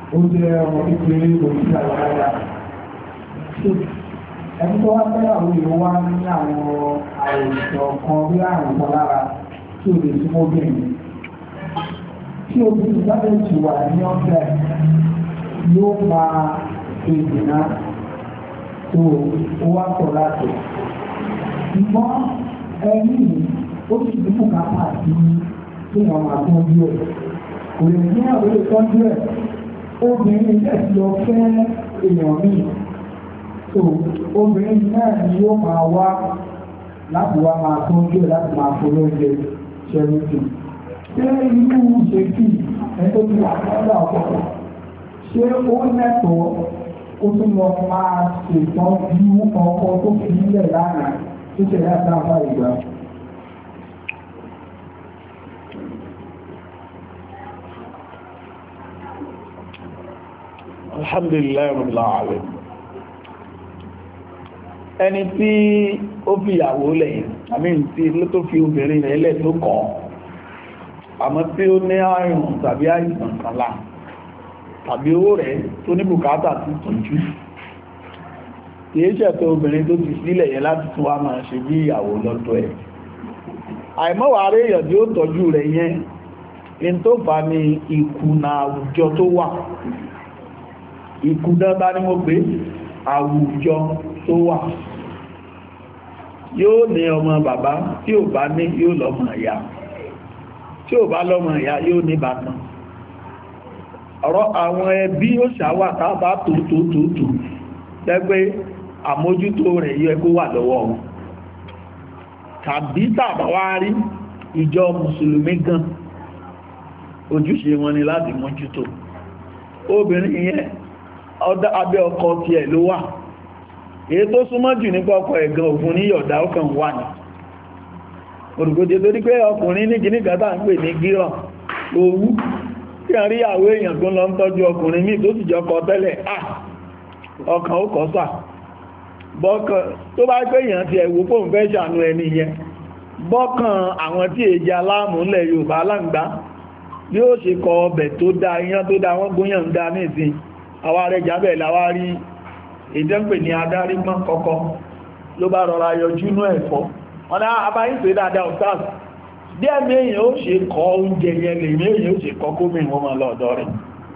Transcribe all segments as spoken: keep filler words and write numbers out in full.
ó jẹ́ ọmọ kékeré òṣìṣẹ́ àwárá ẹni tó wá fẹ́ àwọn èèyàn wá ní àwọn àìsàn kan bí àrùn kan lára tí ó lè súnmọ́ obìnrin tí obìnrin bá lè jù wà ní ọ̀sẹ̀ yóò máa èdè náà tó ó wá pọ̀ láti ṣùgbọ́n ẹni ó sì dínkù kápá sí tí wọ́n máa tọ́jú ẹ̀ kò lè ní àwọn olè tọ́jú ẹ̀ obìnrin ẹ̀ lọ fẹ́ èèyàn míì tó obìnrin náà ni yóò máa wá láti wá máa tọ́jú ẹ̀ láti máa fọwọ́ ẹ̀jẹ̀ ṣẹ́rìtì ṣé inú ṣe kí ẹ̀ tó ti wà lọ́dọ̀ ọ̀pọ̀ ṣé ó lẹ́tọ̀ọ́ ó tún lọ máa ṣètọ́jú ọkọ tó fi nílẹ̀ lánàá tó ṣẹlẹ̀ àtàwọn ìgbà. Alhamdulillah rabbil alamin. Ẹni tí ó fi ìyàwó lẹ̀ àmì tí ló tó fi obìnrin rẹ̀ lẹ̀ tó kọ̀ àmọ́ tí ó ní àrùn tàbí àìsàn kan lá tàbí owó rẹ̀ tó ní bùkátà tí tọ́jú kìí ṣẹ̀tọ́ obìnrin tó ti sílẹ̀ yẹn láti tún wá máa ṣe bí ìyàwó lọ́dọ̀ ẹ̀ àìmọ́wà rẹ̀ èèyàn tí ó tọ́jú rẹ̀ yẹn in tó fà ní ìkùnà àwùjọ tó wà ìkùnà bá ní mo pé àwùjọ tó wà yóò ní ọmọ bàbá tí ò bá ní yóò lọ́mọ ìyá tí ò bá lọ́mọ ìyá yóò ní bàtàn ọ̀rọ̀ àwọn ẹbí ó ṣàwà tábà tó tó tó tó lẹ́gbẹ́ àmójútó rẹ̀ yẹ kó wà lọ́wọ́ wọn tàbí tàbá wá rí ìjọ mùsùlùmí gan ojúṣe wọn ni láti mójútó obìnrin yẹn abẹ́ ọkọ tí ẹ̀ ló wà èyí tó súnmọ́ jù nípa ọkọ ẹ̀gan òfin ní yọ̀dá ọkàn wà ní olùgbòjì tó rí pé ọkùnrin ní kìíní kàtà ń pè ní gíràn owú tí a rí àwọ èèyàn tó lọ ń tọ́jú ọkùnrin míì tó sì jọ kọ tẹ́lẹ̀ ah ọkàn ó kọ́ sà bọ́kàn tó bá pé èèyàn ti ẹ̀wò fóun fẹ́ ṣàánú ẹni yẹn bọ́kàn àwọn tí èjì aláàmù ńlẹ̀ Yorùbá aláǹgbá bí ó ṣe kọ ọbẹ̀ tó dá iyán tó dá wọ́n gbóyàn ń dá ní ìsìn àwa rẹ̀ jábẹ̀ láwá rí ìjẹ́pẹ̀ ní adarí mọ́ kọ́kọ́ ló bá rọra yọjú ní ẹ̀fọ́ wọ́n dá abáyíṣẹ́ dáadáa ọ̀tás díẹ̀ mẹ́yìn ó ṣe kọ oúnjẹ yẹn lè mẹ́yìn ó ṣe kọ kómi wọn mọ́ lọ́dọ̀ rẹ̀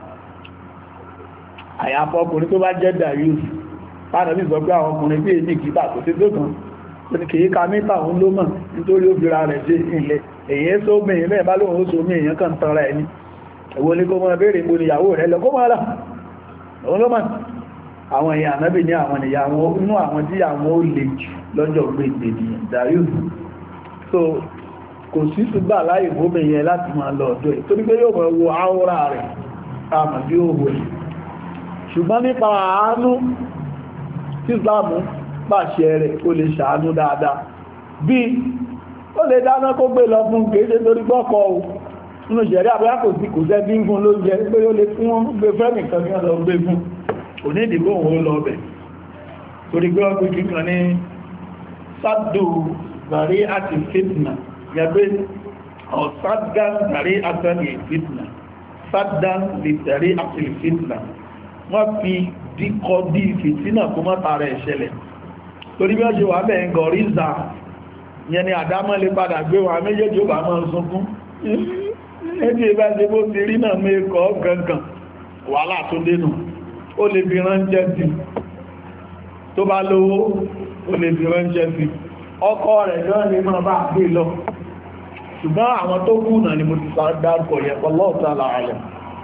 àyàfọ́ ọkùnrin tó bá jẹ́ darius pàdàbí sọ pé àwọn ọkùnrin bí èdè kìtà kò sí tó kan ní kìí ka mítà òun ló mọ̀ nítorí ó bíra rẹ̀ sí ilẹ̀ èyí tó mẹ́yìn mẹ́yìn bá lóhun ó so mí èyàn kan tọrọ ẹni ẹ̀wọ́ ní kó mọ́ bèèrè mo níyàwó rẹ̀ lọ kó mọ́ lá òun ló mọ̀ àwọn èèyàn ànábì ní àwọn ìyàwó inú àwọn tí àwọn ó lè jù lọ́jọ́ gbé ìgbèdìyàn darius so kò sí ṣùgbà láì fóbin yẹn láti máa lọ ọ̀dọ̀ ẹ̀ torí pé yóò mọ̀ wo áwọ́rà rẹ̀ àmà bí ó wò ẹ̀ ṣùgbọ́n nípa àánú tí Ìsìlámù pàṣẹ rẹ̀ ó lè ṣàánú dáadáa bí ó lè dáná kó gbé lọ fún kéèṣe torí gbọ́kọ̀ o nínú ṣẹ̀rí àbúrá kò sí kò sẹ́ bí ń fún ló jẹ́ pé ó lè fún wọn gbé fẹ́mì kan kí wọ́n lọ gbé fún òní ìdìbò òun lọ bẹ̀ torí gbé ọgbé kíkan ní sádò gàrí àti fitna yàgbé ọ̀sádán gàrí àtàrí fitna sádán lè tàrí àti fitna wọ́n fi díkọ dí fìtínà kó mọ́ tààrẹ ìṣẹ̀lẹ̀ torí bí wọ́n ṣe wà bẹ́ẹ̀ gọ̀ríza yẹn ni àdámọ́ lè padà gbé wa méjèèjì ó bá mọ́ sunkún ẹni ìbá ṣe bó ti rí náà mẹ́kọ̀ọ́ gangan wàhálà tó dénú ó lè fi ránṣẹ́ sí tó bá lówó ó lè fi ránṣẹ́ sí ọkọ rẹ̀ náà lè máa bá gbé lọ ṣùgbọ́n àwọn tó kú náà ni mo ti sọ dárúkọ yẹ Wallahu ta'ala a'lam.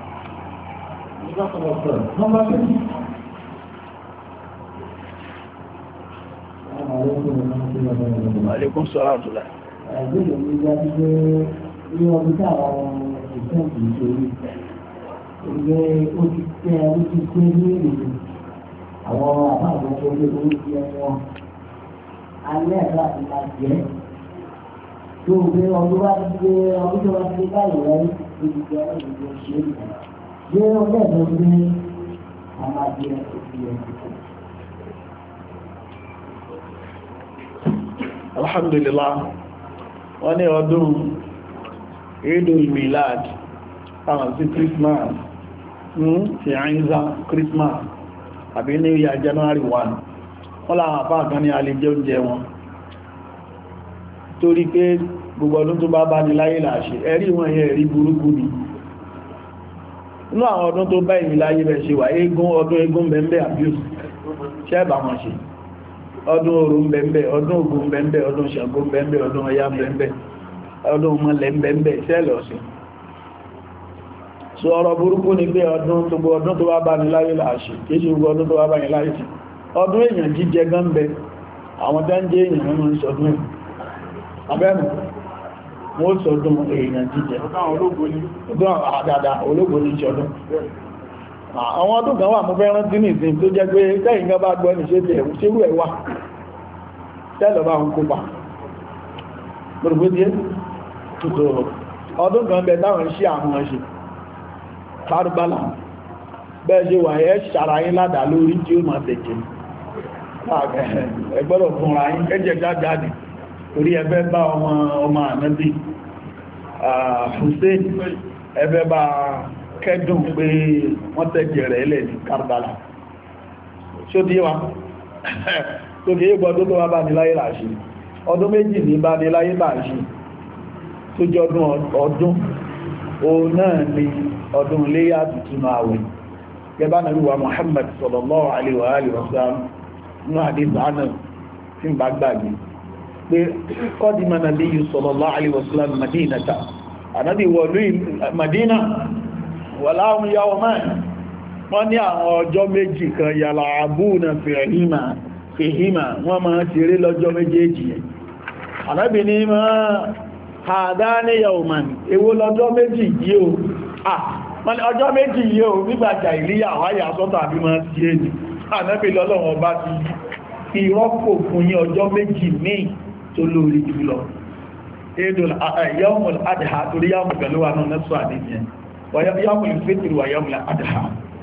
Àlékún sọ́rọ̀ àtúlá. Ẹgbẹ́ ìgbà tí ní ọdún tí àwọn ìṣẹ́ǹkì ìṣòrí ẹgbẹ́ ó ti tẹ́ ó ti tẹ́ ní ìlú àwọn àbáwọn ọgbẹ́ orí ti ẹ̀wọ̀n alẹ́ ẹ̀rọ àti máa jẹ́ tó gbé ọdún bá ti gbé ọdún tó bá ti gbé báyìí rẹ̀ ibi jẹ́ ìlú ṣe é gbé ọdún ẹ̀rọ gbé àmàjẹ́ òfin ẹ̀kọ́. Alhamdulillah wọ́n ní ọdún Eidul Milad àwọn sí Christmas ti àìyíza Christmas àbí ní ìyà January first wọ́n láwọn àpá kan ní alẹ́ jẹ oúnjẹ wọn torí pé gbogbo ọdún tó bá bá ní láyé làṣẹ ẹ̀rí wọn yẹ ẹ̀rí burúkú ni inú àwọn ọdún tó bá ìrìn láyé rẹ̀ ṣe wà eégún ọdún eégún bẹ̀m̀bẹ̀ abuse ṣẹ́bà wọn ṣe ọdún Orò bẹ̀m̀bẹ̀ ọdún Ògún bẹ̀m̀bẹ̀ ọdún Ṣàngó bẹ̀m̀bẹ̀ ọdún Ọya bẹ̀m̀bẹ̀ ọdún Mọ́lẹ̀ bẹ̀m̀bẹ̀ ṣẹ́lẹ̀ ọ̀sẹ̀ so ọ̀rọ̀ burúkú ni pé ọdún tó gbogbo ọdún tó bá bá ní láyé làṣẹ kéṣe gbogbo ọdún tó bá bá ní láyé sí ọdún èèyàn jíjẹ gánbẹ àwọn tẹ́ ń jẹ́ èèyàn mọ́ ń sọdún ẹ̀ abẹ́nu wọ́n sọdún èèyàn jíjẹ ọdún àdàdà ológun ní ṣọdún àwọn ọdún kan wà mú fẹ́ rántí ní ìsìn tó jẹ́ pé tẹ́yìn gan bá gbọ́ ní ṣe tẹ̀ ṣérú ẹ̀ wà tẹ́lọ bá ń kópa gbogbogbò ọdún kan bẹ táwọn iṣẹ́ àwọn ọ̀ṣẹ́ Kárúbálà bẹ́ẹ̀ ṣe wà ẹ́ ṣàráyín ládàá lórí tí ó máa tẹ̀jẹ̀ ẹgbọ́dọ̀ fúnra yín kẹ́jẹ̀ jájáde torí ẹgbẹ́ bá ọmọ ọmọ ànábì Hussein ẹgbẹ́ bá kẹ́dùn pé wọ́n tẹ̀jẹ̀ rẹ̀ lẹ̀ ní Kárúbálà ṣó dí wa tó kìí gbọ́dọ̀ tó wá bá ní láyé láṣí ọdún méjì ní bá ní láyé láṣí tó jọdún ọdún òun náà ni ọdún Iléyá tuntun àwẹ̀ gẹ́bá nàbí wa Muhammad sallallahu alaihi wa alihi wasallam ní àdísà ánà tí ń bá gbàgbé pé qadima nabiyyu sallallahu alaihi wasallam Madinata ànábì wọ̀lú Madina walahum yawman wọ́n ní àwọn ọjọ́ méjì kan yal'abuna fihima fihima wọ́n máa ṣeré lọ́jọ́ méjèèjì ànábì ní máa hadani yawman èwo lọ́jọ́ méjì yìí o ah wọ́n ọjọ́ méjì yìí o nígbàjà ìlíyà wáyà sọ́tọ̀ àbí máa ti èdè ànábì lọ́lọ́wọ́ bá ti fi rọ́pò fún yín ọjọ́ méjì míì tó lórí jùlọ yawmul adha torí yàmù pẹ̀lú àwọn nẹ́sọ́ àdíjẹ́ yawmul fitr wà yawmul adha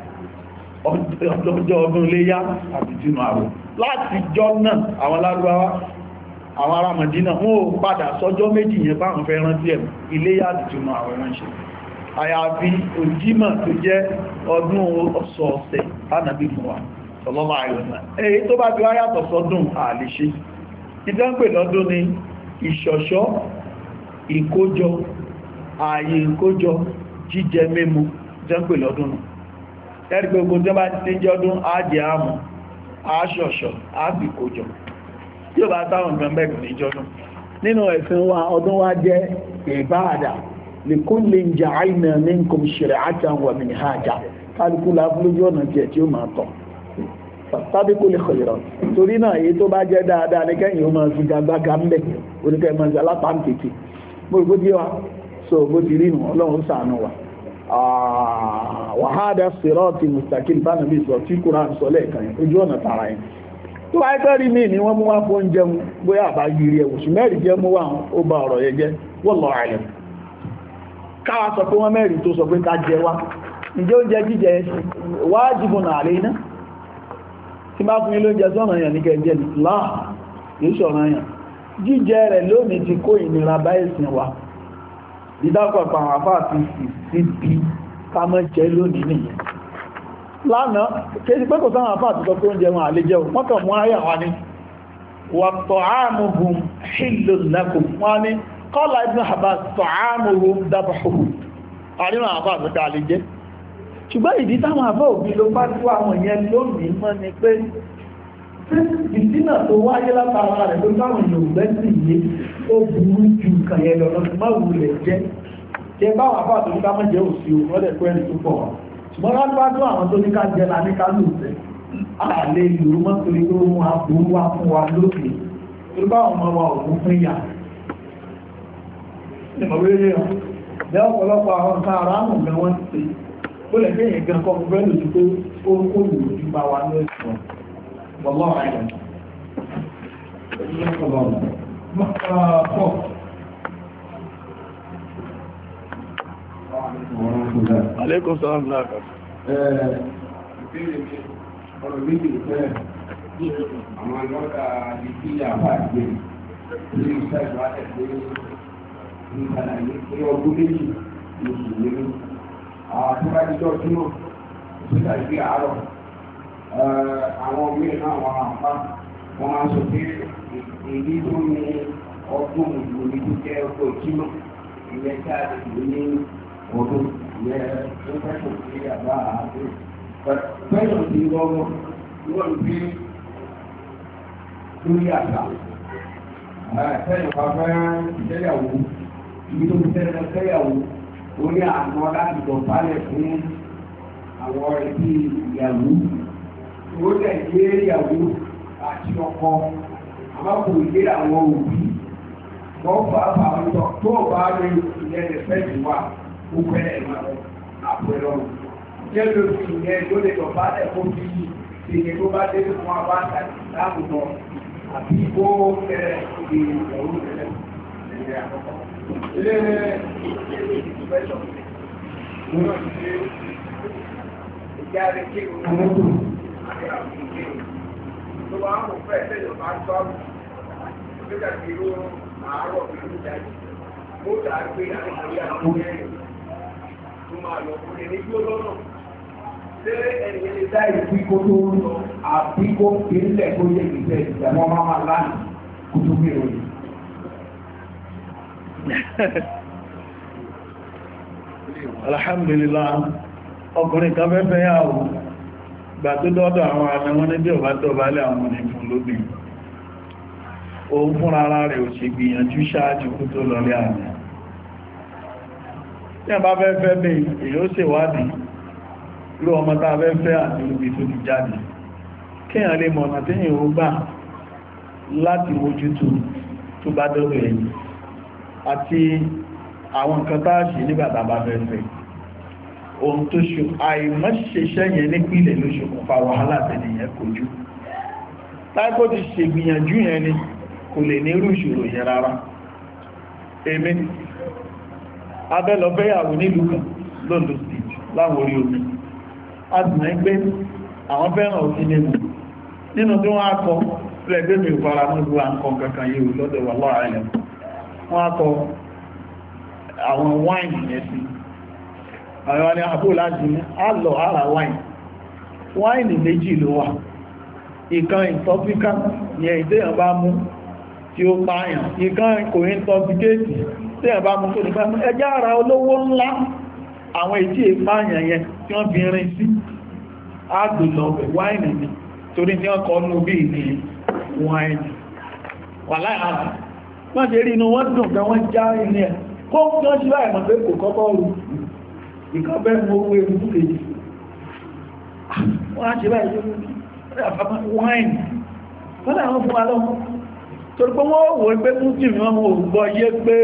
ọjọ́ ọdún Iléyá àti jùnú àwọ̀ láti jọ náà àwọn Lárúbáwá àwọn ará Mádínà wọ́n ò padà sọ́jọ́ méjì yẹn bá ń fẹ́ rántí ẹ̀ Iléyá àti jùnú àwọ̀ ránṣẹ́ àyàfi òjímọ̀ tó jẹ́ ọdún ọ̀sọ̀ọ̀sẹ̀ tánàbí fún wa sallallahu alaihi wasallam èyí tó bá fi wá yàtọ̀ sọ́dún àlèṣe ìdánpè lọ́dún ni ìṣọ̀ṣọ́ ìkójọ ààyè ìkójọ jíjẹ mímu ìdánpè lọ́dún nù ẹ̀rí gbogbo tí ó bá ti jẹ́ ọdún àjẹ́ àmù àṣọ̀ṣọ̀ àbìkójọ tí ó bá táwọn nǹkan bẹ́ẹ̀ ní jọdún nínú ẹ̀sìn wa ọdún wa jẹ́ ìbáàdà likullin ja'alna minkum shir'atan wa minhaja kálukú láfúlójú ọ̀nà jẹ́ tí ó máa tọ̀ fastabiqul khairat torí náà èyí tó bá jẹ́ dáadáa ní kẹ́yìn ó máa fi gagbága ń bẹ̀ oníkẹ́ máa ṣe alápáǹkèkè gbogbo tí wa so bó ti rí nù ọlọ́run ṣàánú wa wa hada sirati mustaqim bá nàbí sọ tí Kùránì sọ lẹ́ẹ̀kan ojú ọ̀nà tààrà yẹn tó wáyé tẹ́rí míì ni wọ́n mú wá fún jẹun bóyá àbá yìí ẹ̀wò ṣùmẹ́rì jẹ́ mú wá ó bá ọ̀rọ̀ yẹ jẹ́ wallahu a'lam káwà sọ pé wọ́n mẹ́rin tó sọ pé ká jẹ wá ǹjẹ́ oúnjẹ jíjẹ wajibun alayna tí bá fún ilé oúnjẹ sọ́nà yàn ní kẹjẹ láà yìí ṣọ̀nà yàn jíjẹ rẹ̀ lónìí ti kó ìnira bá ẹ̀sìn wa ìdápọ̀pọ̀ àwọn àfáà ti sì bí ká mọ́ jẹ lónìí nìyẹn lánàá kéjì pé kò sáwọn àfáà ti sọ pé oúnjẹ wọn àlejẹ́ wọ́n kàn mú ayà wá ní wa ta'amuhum hillun lakum wọ́n ní qala Ibn Abbas ta'amuhum dabhuhum àríwá àfáà tó ká àlejẹ́ ṣùgbọ́n ìdí táwọn àfáà òbí ló bá tó àwọn yẹn lónìí mọ́ ni pé ìdínà tó wáyé látara rẹ̀ ló táwọn Yorùbá sì yé ó burú ju kàyẹ lọ́nà tó má wulẹ̀ jẹ́ jẹ báwọn àfáà tó ní ká mọ́ jẹ́ òsì òun lọ́dẹ̀ pẹ́ ní tó pọ̀ ṣùgbọ́n lágbá tó àwọn tó ní ká jẹ́ la ní ká lò fẹ́ àlè ìlú mọ́ torí tó mú aburú wá fún wa lókè tó báwọn ọmọ wa òun fún yà bẹ́ ọ̀pọ̀lọpọ̀ àwọn nǹkan ara mọ̀ gan wọ́n ti ó lẹ̀ fẹ́ yẹn gan kọ́ fún bẹ́ẹ̀ lòdì pé ó kó ìlú ju bá wa ní ẹ̀sùn wọ́lọ́ àìyàn Alékún sọ́rọ̀ láàkà. Ọ̀rọ̀ méjì fẹ́ àwọn alọ́ta ìdí àpá àgbé ní ìṣẹ́ ìwádẹ̀ pé ní ìgbàlàyé pé ọdún méjì lóṣù nínú. Àwọn àtúbájíjọ́ túnmọ̀ síta ìgbé àárọ̀ àwọn mìíràn náà wọn àpá wọn máa sọ pé èyí tó ní ọdún ìlú tó jẹ́ ọkọ̀ ìjímọ̀ ilẹ̀ jáde ìlú ní ọdún ìyẹn tó fẹ́sọ̀ sí àbá àti fẹ́sọ̀ sí lọ́wọ́ wọ́n gbé lórí àṣà fẹ́sọ̀ bá fẹ́ ìṣẹ́yàwó ibi tó fi tẹ́lẹ̀ ìṣẹ́yàwó ó ní àná láti dọ̀bálẹ̀ fún àwọn ẹbí ìyàwó ó lẹ̀ gbé ìyàwó àti ọkọ àmọ́kò ìgbé àwọn òbí wọ́n fà á fà ń tọ́ tó bá rí ìyẹn lè fẹ́ jù wá ó fẹ́lẹ̀ àpẹẹrẹ ọ̀rọ̀ jẹ́ ló fi ìyẹn ló lè dọ̀bálẹ̀ fún bí ìyẹ tó bá dé fún wa bá tàbí láàmùnà àbí ó fẹ́rẹ̀ ìgbé ìyàwó fẹ́lẹ̀ ẹ̀yẹ àkọ́kọ́ ilé ìfẹ́sọ̀ múlò sí ìjà rẹ̀ kí o mú tó àti àwọn ìgbé tó bá ń fẹ́ ẹ̀sẹ̀ bá tọ́ nígbà tí ó àárọ̀ ìlú jáde mo dà gbé àwọn àwọn ẹ̀rọ tó máa lọ fún ẹni tí ó lọ́nà ṣé ẹni ẹni dá ìpín kó tó ń lọ àbí kó ìpínlẹ̀ kó yẹ ìgbẹ́ ìgbàmọ́ máa máa lánàá kó tó gbé òye. Alhamdulillah ọkùnrin kan fẹ́fẹ́ yàwó gbà tó dọ́dọ̀ àwọn àmì wọn ní bí ọba tọ́bálẹ̀ àwọn ní fún lóbi òun fún ara rẹ̀ ò ṣe gbìyànjú ṣáájú kú tó lọlé àmì tí a bá fẹ́fẹ́ bí èyí ó ṣèwádìí ló ọmọ tá fẹ́fẹ́ àti ibi tó ti jáde kíyàn lè mọ̀nà tí yìí ó gbà láti mójútó tó bá dọ́dọ̀ ẹ̀yìn àti àwọn nǹkan tá ṣe nígbàtà bá fẹ́fẹ́ ohun tó ṣe àìmọ́ṣẹ́ṣẹ́ yẹn nípìlẹ̀ ló ṣokùnfà wàhálà tẹ́nìyàn kojú láìpò ti ṣe gbìyànjú yẹn ni kò lè ní irú ìṣòro yẹn rárá èmi abẹ́lọ́fẹ́yàwó nílùú kan lóòlù state láwọn orí omi a sì mẹ́ pé àwọn fẹ́ràn òsì nínú nínú tí wọ́n á kọ lẹ́gbẹ́ mi fara mọ́ ìlú àǹkan kankan yìí lọ́dọ̀ wà lọ́rọ̀ ilẹ̀ wọ́n á kọ àwọn wáìnì yẹn sí àwọn ni àbò láti ní àlọ́ ara wáìnì wáìnì méjì ló wà ìkan intoxicant ní ìdéyàn bá mú tí ó pààyàn ìkan kò intoxicate tí ẹ̀ bá mú tó nípa ẹjá ara olówó ńlá àwọn ètí ìpààyàn yẹn tí wọ́n fi rin sí àgbìlọ̀bẹ̀ wáìnì ni torí tí wọ́n kọ́ nú bí ní wáìnì wà láìhàrá wọ́n ṣe rí inú wọ́n dùn pé wọ́n já ilé ẹ̀ kó tí wọ́n ṣe láì mọ̀ pé kò kọ́kọ́ rú ìkan bẹ́ mú owó ewu kejì wọ́n á ṣe láì wáìnì wọ́n láwọn fún wa lọ́wọ́ torí pé wọ́n wò pé mú tí wọ́n mú gbọ́ yé pé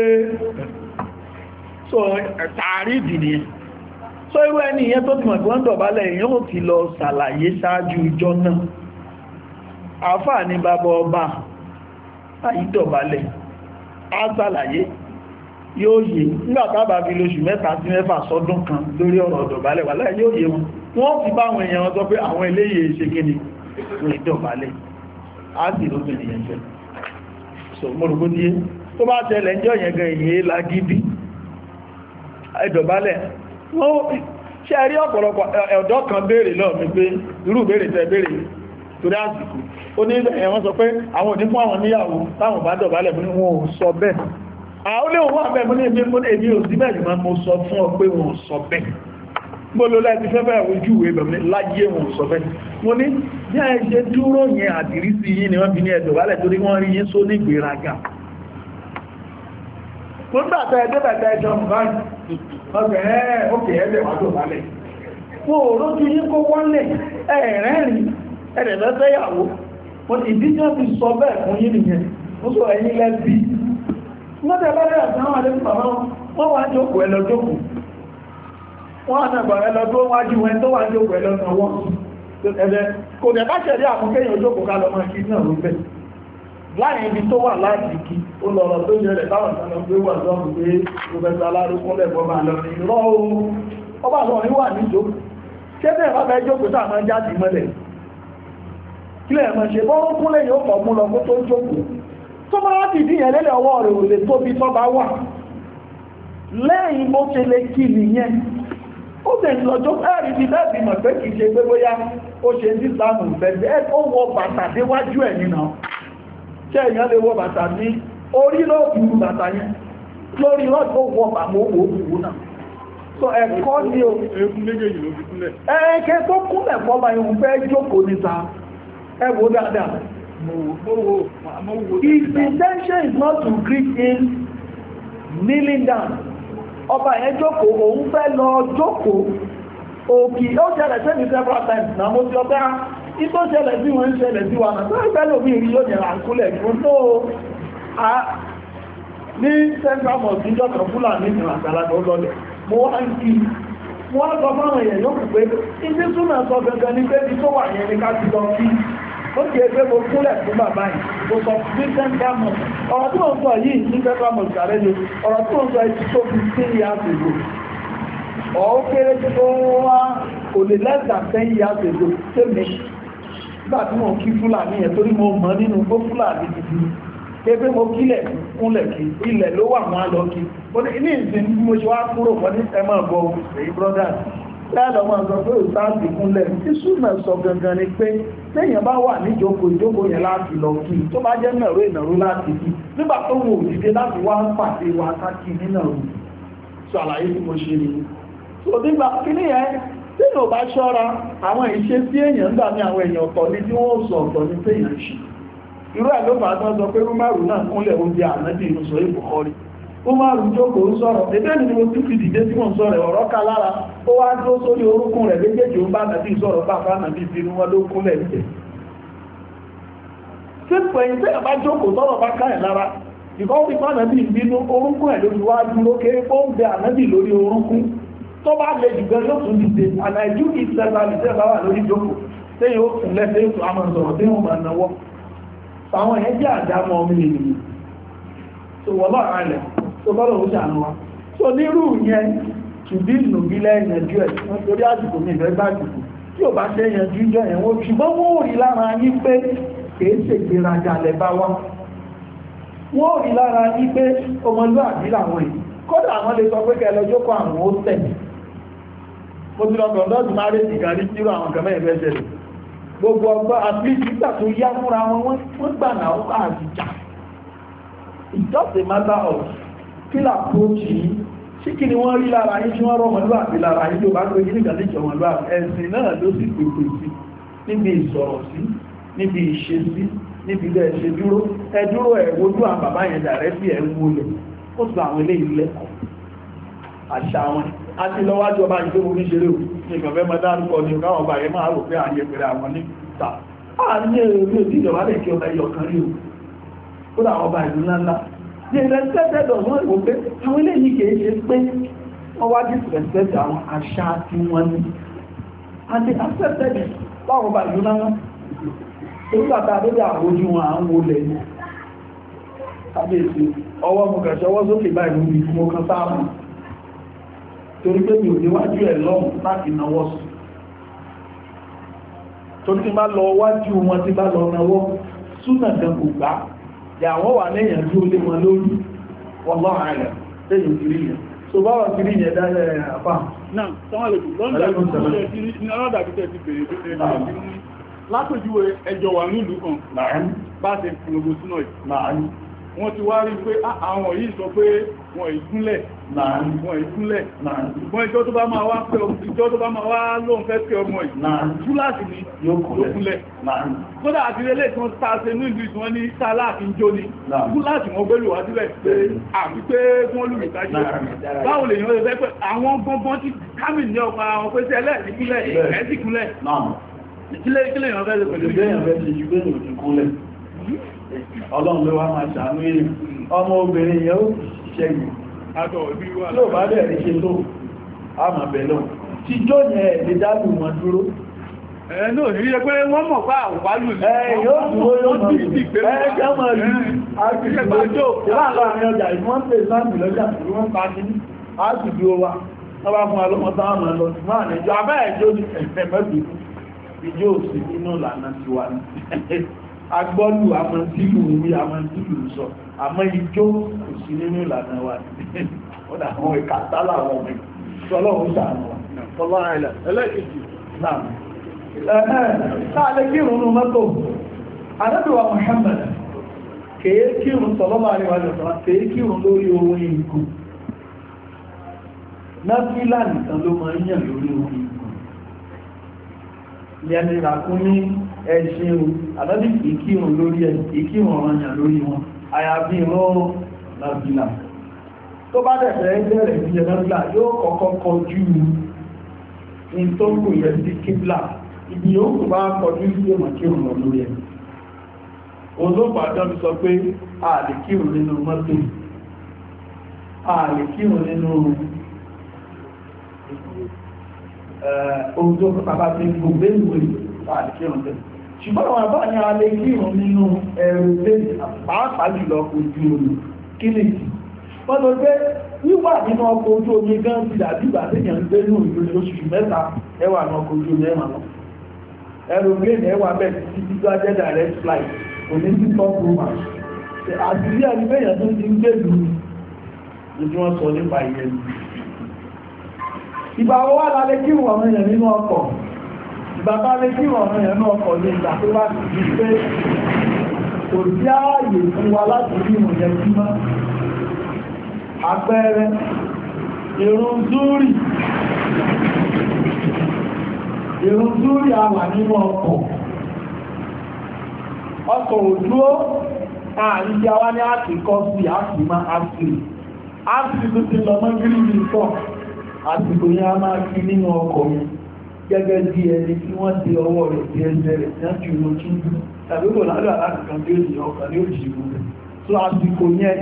so tààrí ìdìní so irú ẹni ìyẹn tó ti mọ̀ tí wọ́n dọ̀bálẹ̀ èyàn ò ti lọ ṣàlàyé ṣáájú ìjọ náà àfáà ní bàbá ọba àìdọ̀bálẹ̀ á ṣàlàyé yóò yé nígbàtàbà fi lóṣù mẹ́ta sí mẹ́fà sọ́dún kan lórí ọ̀rọ̀ ọ̀dọ̀bálẹ̀ wà láì yóò yé wọn wọ́n fi bá àwọn èèyàn sọ pé àwọn eléyè ṣe kíni rẹ̀ ìdọ̀bálẹ̀ á sì lóṣù ènìyàn jẹ́ so mọ́rùgbó díé tó bá tẹ́lẹ̀ jọ yẹn gan èyí lágídí ìdọ̀bálẹ̀ wọ́n ṣe rí ọ̀pọ̀lọpọ̀ ọ̀dọ́ kan béèrè lọ mi pé irú béèrè tẹ́ béèrè torí àsìkò ó ní ẹ̀wọ́n sọ pé àwọn òní fún àwọn níyàwó táwọn bá dọ̀bálẹ̀ mú ní wọn ò sọ bẹ́ẹ̀ àwọn olè òun àbẹ̀ mú ní ebi mú ní ebi ò sí bẹ́ẹ̀ jùmọ́ mo sọ fún ọ pé wọn ò sọ bẹ́ẹ̀ gbọ́lọ láti fẹ́fẹ́ ojú ìwé bẹ̀rẹ̀ láyé wọn ò sọ bẹ́ẹ̀ mo ní bí a ṣe dúró yẹn àdìrísí yìí ni wọ́n fi ní ẹ̀dọ̀bálẹ̀ torí wọ́n rí yín só ní ìgbéraga tó gbàtà ẹ̀dẹ́bẹ̀tẹ̀ ẹjọ́ báyìí ọgbẹ̀ ẹ̀ òkè ẹ̀dẹ̀ wà tó balẹ̀ fún òrójú yí kó wọ́lẹ̀ ẹ̀rẹ́rìn ẹ̀dẹ̀lẹ́sẹ́yàwó wọ́n ti díjọ́ ti sọ bẹ́ẹ̀ fún yí nìyẹn ó sọ ẹ̀yìn lẹ́bí wọ́n tẹ́ bá rẹ̀ àtàwọn àdẹ́kùnfà wọ́n wá jókòó ẹlọ́jókòó wọ́n àtàgbà ẹlọ́dún wájú wọn tó wá jókòó ẹlọ́nà wọn kò dẹ̀ bá ṣẹ̀rí àmúkẹ́yìn ojókòó ká lọ máa kí náà ló bẹ́ẹ̀ láàrin ibi tó wà láti kí ó lọ́rọ̀ tó jẹ́ rẹ̀ táwọn ìsànà pé wà lọ́rùn pé pòfẹ́sọ̀ alárúkúnlẹ̀ bọ́bá lọ ní rọ́ ohun ọba lọ ní wà ní jó ṣẹ́bẹ̀ bá bẹ́ jókòó sáà máa jáde mọ́lẹ̀ kílẹ̀ mọ́ ṣe bọ́ kúnlẹ̀ yóò kọ̀ mú lọ kó tó jókòó tó bá láti díyẹn lẹ́lẹ̀ ọwọ́ rẹ̀ ò lè tóbi tó bá wà lẹ́yìn bó ṣe lè kí nìyẹn ó tẹ̀ lọ́jọ́ ẹ̀rí ti bẹ́ẹ̀ bí mọ̀ pé kìí ṣe pé bóyá ó ṣe ní ìsìlámù ìfẹ́ ó wọ bàtà déwájú ẹ̀ nínú ṣe èèyàn lè wọ bàtà ní orí lóòbí bàtà yẹn lórí lọ́dún wọ bàmọ́ owó òwú náà so ẹ̀kọ́ ní o ẹ̀ẹ́kẹ́ tó kúnlẹ̀ fọ́bà ìhùn fẹ́ jókòó níta ẹwọ dáadáa his intention is not to greet him kneeling down ọba yẹn jókòó òun fẹ́ lọ jókòó òkì ó ṣẹlẹ̀ sẹ́ni several times náà mo ti ọpẹ́ ìtò ṣẹlẹ̀ sí wọn ń ṣẹlẹ̀ sí wa náà tó ẹgbẹ́ lómi rí yóò yẹ̀rà àkúlẹ̀ fún tó ní central mosque níjọ́ kan fúlàní ìrìn àgbàlagbà ó lọlẹ̀ mo wá ń kí wọ́n sọ fáwọn èèyàn yóò pé ìdí súnmọ̀ sọ gangan ní pé bí tó wà yẹn ní ká ti lọ kí ó kìí pé mo kúnlẹ̀ fún bàbá yìí mo sọ ní central mosque ọ̀rọ̀ tí mo ń sọ yìí ní central mosque àrẹ́ ni ọ̀rọ̀ tí mo ń sọ yìí tó fi sí ìyá àgbègbè ọ̀ kéré tó wá kò lè less than ten years ago tèmi nígbà tí mo kí fúlàní yẹn torí mo mọ̀ nínú gbó fúlàní gidi pé mo kílẹ̀ kúnlẹ̀ kí ilẹ̀ ló wà wọ́n lọ kí ní ìsìn bí mo ṣe wá kúrò wọ́n ní ẹmọ́ ọgbọ̀ èyí brothers lẹ́lọ máa sọ pé òtáàbì kúnlẹ̀ tí súnmọ̀ sọ gangan ni pé téèyàn bá wà ní ìjókòó ìjókòó yẹn láti lọ kí tó bá jẹ́ mẹ̀rọ ìnàró láti kí nígbà tó wò òdìdé láti wá ń pàdé wa káàkiri nínàró sọ àlàyé tí mo ṣe nìyí so nígbà kí ní ẹ tí ò bá ṣọ́ra àwọn ìṣe sí èèyàn ń gbà ní àwọn èèyàn ọ̀tọ̀ ní tí wọ́n sọ ọ̀tọ̀ ní téèyàn ṣe irú ẹ̀ ló bá tán sọ pé rúmárù náà kúnlẹ̀ oúnjẹ ànábì inú sọ ìbùkọ́rí rúmárù jókòó ń sọ̀rọ̀ ẹgbẹ́ ni mo tún fi dìde tí wọ́n sọ̀rọ̀ ọ̀rọ̀ ká lára ó wá dó sórí orúnkún rẹ̀ méjèèjì ó bá nàbí sọ̀rọ̀ bá bá nàbí bínú wọn ló kúnlẹ̀ ń tẹ̀ tí pẹ̀yìn tẹ́ ẹ̀ bá jókòó sọ̀rọ̀ bá ká ẹ̀ lára ìkọ́ fi bá nàbí bínú orúnkún ẹ̀ lórí wá dúró kéré ó ń bẹ ànábì lórí orúnkún tó bá lè jù gan yóò tún dìde ànájú ìṣẹ́gbà lìṣẹ́ bá wà lórí jókòó tẹ́yìn ó tún lẹ́sẹ̀ ètò àmọ̀ sọ̀rọ̀ tí wọ́n máa náwọ́ àwọn èyàn jẹ́ àdámọ́ ọmọ ènìyàn tó wọ́lọ́ àrẹ̀ tó bọ́lọ̀ ó ṣàánú wa tó nírú yẹn tùbí nùbí lẹ́yìnjú ẹ̀ wọ́n torí àsìkò mi ìfẹ́ gbájùkù tí ò bá ṣe yanjú jọ ẹ̀wọ̀n ṣùgbọ́n wọ́n rí lára yí pé kìí ṣe ìgbéraga lẹ bá wá wọ́n rí lára yí pé ọmọlúwàbí làwọn yìí kódà àwọn lè sọ pé kẹlọjọ́ kọ àwọn ó tẹ̀ mo ti lọ gọ̀ọ́dọ́dù má rẹ̀ ìgàrí tíró àwọn kẹmẹ́ ìfẹ́ ṣẹlẹ̀ gbogbo ọgbọ́ àfíìsìgbà tó yá múra wọn wọ́n gbà náà ó àti jà it's just a matter of kílà approach yìí sí kí ni wọ́n rí lára yìí tí wọ́n rọ́ wọn lóàbí lára yìí tó bá gbé kí nígbà níjọ wọn lóàbí ẹ̀sìn náà ló sì pèpè sí níbi ìsọ̀rọ̀ sí níbi ìṣe sí níbi ilẹ̀ ṣe dúró ẹ dúró ẹ̀ wojú àwọn bàbá yẹn dàrẹ́ sí ẹ̀ ń wọlé ó sọ àwọn ilé ilẹ̀kọ̀ọ́ àṣà wọn a ti lọ wájú ọba ìgbé orí ṣeré ò ní ìgbàfẹ́ mọ́ dárúkọ ní ọ̀gáwọn ọba yẹn máa rò pé àyẹ pẹ̀lẹ̀ àwọn ní ìta a ní èrè orí ìjọba lè kí ọba ẹyọ kan rí o ó dà ọba ìlú ńláńlá ní respected ọ̀sán ìwò pé àwọn ilé yìí kìí ṣe pé wọ́n wá disrespect àwọn àṣà tí wọ́n ní and they accepted it báwọn ọba ìlú ńláńlá nígbàtà lórí àwójú wọn à ń wo lẹ̀ ní kábíyèsí ọwọ́ mú kẹ̀ṣẹ́ ọwọ́ sókè báyìí mú ìfún ọkàn sáàmù torí pé mi ò níwájú ẹ̀ lọ́hùn láti náwọ́ sí torí tí bá lọ wájú wọn tí bá lọ náwọ́ súnà gan kò gbá yàwọ́ wà lẹ́yìn tí ó lé wọn lórí wallahu a'lam lẹ́yìn kiri yẹn so bá wà kiri yẹn dáadáa àpá náà tọ́wọ́ lè lọ́nà látòjúwé ẹjọ́ wà nílùú kan bá ṣe gbogbo súnà yìí wọ́n ti wá rí pé àwọn yìí sọ pé wọ́n ìkúnlẹ̀ wọ́n ìkúnlẹ̀ wọ́n ìjọ tó bá máa wá pé ìjọ tó bá máa wá lóun fẹ́ pé ọmọ yìí túláàsì ni yóò kúnlẹ̀ kódà àti ilé tí wọ́n tàṣẹ ní ìlú ìtìwọ́n ní sáláàfí ń jó ní túláàsì wọ́n gbẹ́lú wá sílẹ̀ pé àfi pé wọ́n lù ìtajú báwo lè yàn rẹ̀ pé àwọn gbọ́ngbọ́n ti kámì ní ọkọ̀ àwọn pé sẹ́lẹ̀ ìkúnlẹ̀ ẹ̀ẹ́sìkúnlẹ̀ ìkílẹ̀ ìkílẹ̀ ìyàn fẹ́ lè pẹ̀lú bẹ́yàn fẹ́ ti ṣùgbẹ́ ní òjìkúnlẹ̀ ọlọ́run ló wá máa ṣàánú èèyàn ọmọ obìnrin yẹn ó ṣẹ́yìn ló bá bẹ̀ rí ṣe tó àmà bẹ̀lọ́ tí jó yẹn lè dálù wọn dúró ẹ̀ẹ́nà ìrí pé wọ́n mọ̀ pá àwọ̀wálù ní ẹ̀ yóò dúró yóò mọ̀ rí ẹ̀ẹ́jẹ́ mọ̀ rí àgbìgbòjò láàrín ọjà ìwọ́n pè sáàmì lọ́jà tí wọ́n pa ní àgbìgbò wa wọ́n bá fún alọ́mọ́ta àmà lọ sí máà ní ìjọ abẹ́ ẹ̀jọ́ ní ẹ̀fẹ́ mẹ́bìí ìjọ òsì nínú ìlànà ti wà ní agbọ́lù àmọ́sílù wí àmọ́sílù sọ àmọ́ ìjọ òsì nínú ìlànà wà ní ọ̀dà àwọn ìkàtàlà àwọn ọmọ ìṣọ́lọ́wọ́ sàánà wà Wallahu a'lam. ẹlẹ́kejì Náà. Ẹ̀ẹ́ sáàlẹ̀ kírùn ún mọ́tò. Ànábì wa Muhammad kèé kírùn sallallahu alaihi wa sallam kèé kírùn lórí ohun ìgù. Náfílà nìkan ló máa ń yàn lórí ohun ìgù. Ìyẹni ràkún ní ẹṣin o, ànábì kìí kírùn lórí ẹ̀, kìí kírùn ọ̀ranyàn lórí wọn. Àyàbí ìrún náfílà. Tó bá dẹ̀ fẹ́ bẹ̀rẹ̀ sí náfílà yóò kọ́kọ́ kọjú ní tó kù yẹ sí kíblà. Ibi yóò kò bá kọjú sí èmà kírùn lọ lórí ẹ̀. Olóòpàá mi sọ pé a lè kírùn nínú mọ́tò, a lè kírùn nínú ohun tó pàpàá tí gbogbo ìwé a lè kírùn tẹ́. Ṣùgbọ́n àwọn àbá ní a lè kírùn nínú ẹ̀rù lẹ́yìn pàápàá jùlọ ojú omi kílìkì. Wọ́n lọ pé wíwà nínú ọkọ̀ ojú omi gan ti dàbí ìgbà tí èèyàn ń gbé ní ìlú oṣù mẹ́ta ẹwà ní ọkọ̀ ojú omi ẹ̀mà lọ. Ẹ̀rù lẹ́yìn ẹwà bẹ́ẹ̀ ti ti tó ajẹ́ direct flight òní sí top roma àtìrí ẹni bẹ́yàn tó ti ń gbèlú ojú wọn sọ nípa ìyẹn ìgbà owó wà lálẹ́ kí wọ̀n èèyàn nínú ọkọ̀ ìgbà bá lé kí wọ̀n èèyàn nínú ọkọ̀ ní ìgbà tó bá ti di pé kò sí ààyè fún wa láti rí ìròyìn sí mọ́ àpẹẹrẹ ìrun zúrì ìrun zúrì a wà nínú ọkọ̀ ọkọ̀ òdúró ààrin jẹ́ wá ní àkíkọ́ sí àkìmá àkìrì àkìrì tó ti lọ mọ́ gírígì tọ́ àsìkò yẹn a máa kí nínú ọkọ̀ yẹn gẹ́gẹ́ bí ẹni tí wọ́n ti ọwọ́ rẹ̀ tí ẹgbẹ́ rẹ̀ tí wọ́n jù lọ tún tàbí kò lálẹ́ aláàkàn tí ó jì ọkọ̀ ní òjì ìwò rẹ̀ tó àsìkò yẹn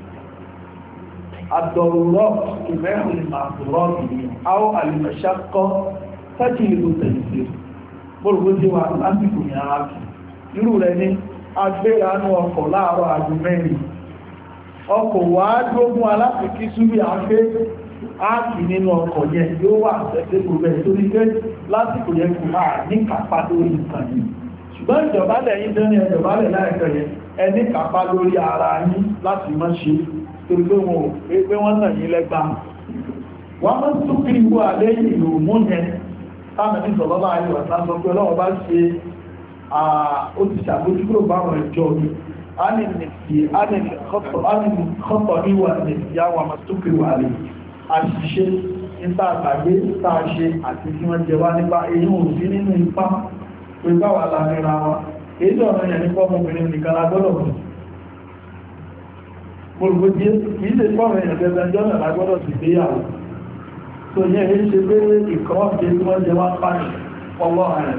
àdọ̀rọ̀ ìmẹ́rin àbúrọ̀ ìyẹn àwọn àlùmọ̀ṣàkọ́ tẹ́jì ìlú tẹ̀lé bólúgbó tí wà lásìkò yẹn á kì irú rẹ̀ ní agbéránú ọkọ̀ láàárọ̀ àjò mẹ́rin ọkọ̀ wà dógún aláfikí súbí àgbé áàkì nínú ọkọ̀ yẹn yóò wà tẹ́tẹ́ gbogbo ẹ̀ torí pé lásìkò yẹn kò máa ní kápá lórí nǹkan yìí ṣùgbọ́n ìjọbalẹ̀ yìí tẹ́ni ìjọbalẹ̀ láìpẹ́ yẹn ẹni kápá lórí ara yín láti má ṣe torí pé wọn ò pé wọ́n náà yín lẹ́gbà wọ́n mọ́ súnkì ìwọ àlẹ́ ìlú mú yẹn táwọn ẹni sọ̀rọ̀ bá yọ ọ̀sán sọ pé ọlọ́wọ́ bá ṣe ó ti ṣàbójúkúrò báwọn ẹjọ́ mi a ní kọ́tọ̀ níwà nìfìyà wà mọ́sùkì wà lè àṣìṣe nípa àgbàgbé tàà ṣe àti tí wọ́n jẹ wá nípa èyí ò sí nínú ipá pé báwà lámẹ́ra wa èyí ọ̀nà yẹn nípa ọmọbìnrin nìkan lágbọ́dọ̀ mú gbogbo jẹ́ kìí ṣe pọ́rọ̀ èèyàn gẹ́gẹ́ jọ́nà lágbọ́dọ̀ sì gbéyàwó tó yẹ èyí ṣe pé ìkọ́ọ̀dé tí wọ́n jẹ wá pàṣẹ ọwọ́ rẹ̀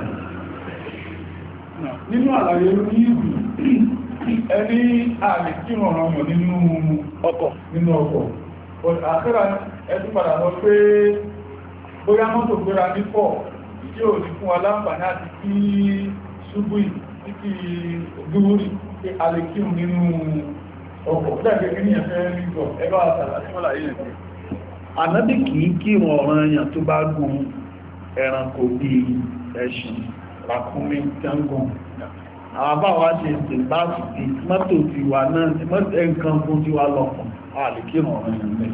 nínú àlàyé ní ìlú ẹni àmì tí wọ́n rán mọ̀ nínú ọkọ̀ nínú ọkọ̀ àkẹ́rà ẹ̀tún padà lọ pé bóyá mọ́tò gbéra ní pọ̀ tí ò ní fún aláǹfààní àti kí ṣubú tí kí dúrórí pé a lè kírun nínú ọkọ̀ dẹ́gbẹ̀ẹ́ ní ẹ̀fẹ́ rígbọ̀ ẹgbà àtàlà Ànábì kìí kírun ọ̀ranyàn tó bá gùn ẹranko bí ẹṣin ràkúnmí jangun àwọn àbáwá ṣe ìsìnbáṣì tí mọ́tò ti wà náà nǹkan fún ti wà lọ́kàn àlèkírùn ọ̀ranyàn mẹ́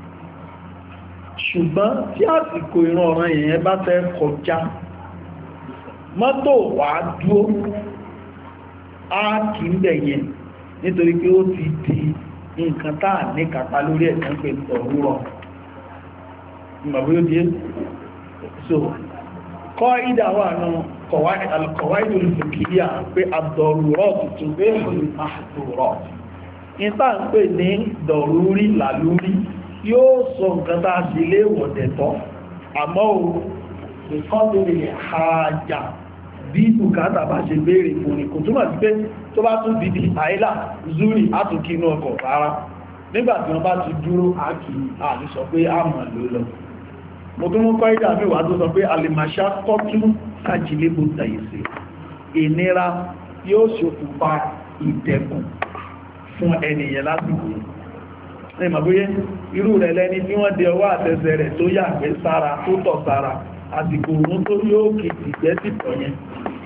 ṣùgbọ́n tí àsìkò ìran ọ̀ranyàn yẹn bá fẹ́ kọjá mọ́tò wà dúó á kì í bẹ̀ yẹn nítorí pé ó ti di nǹkan táà ní kápá lórí ẹ̀sán pé tọ̀rúrọ̀ ìmọ̀bí ó di so kọ́ ìdáwà náà alkọ̀wáìdò ìfòkìlíà pé àdọ̀rùrọ̀ tuntun pé olùmọ̀rọ̀ ìta ń pè ní dọ̀rúrí làlúrí yóò sọ nǹkan tá a sì lé wọ̀dẹ̀tọ́ àmọ́ o nǹkan tó lè hàájà bí bùkátà bá ṣe béèrè fún ní kò túnmọ̀ sí pé tó bá tún dìdì àìlà zúrì átùkí inú ọkọ̀ rárá nígbàtí wọ́n bá ti dúró àkì àti sọ pé àmà ló lọ mo tún mú kọ́ ìdá mẹ́wàá tó sọ pé alìmàṣá kọ́tún kájìlébò tàìsì ìnira yóò ṣokùnfà ìdẹ̀kùn fún ẹnìyàn lásìkò ní ìmọ̀bóyé irú rẹ̀ lẹ́ni tí wọ́n dé ọwọ́ àtẹsẹ̀ rẹ̀ tó yàgbẹ́ sára tó tọ̀ sára àsìkò òun tó yóò kì ìgbẹ́ sì tọ̀ yẹn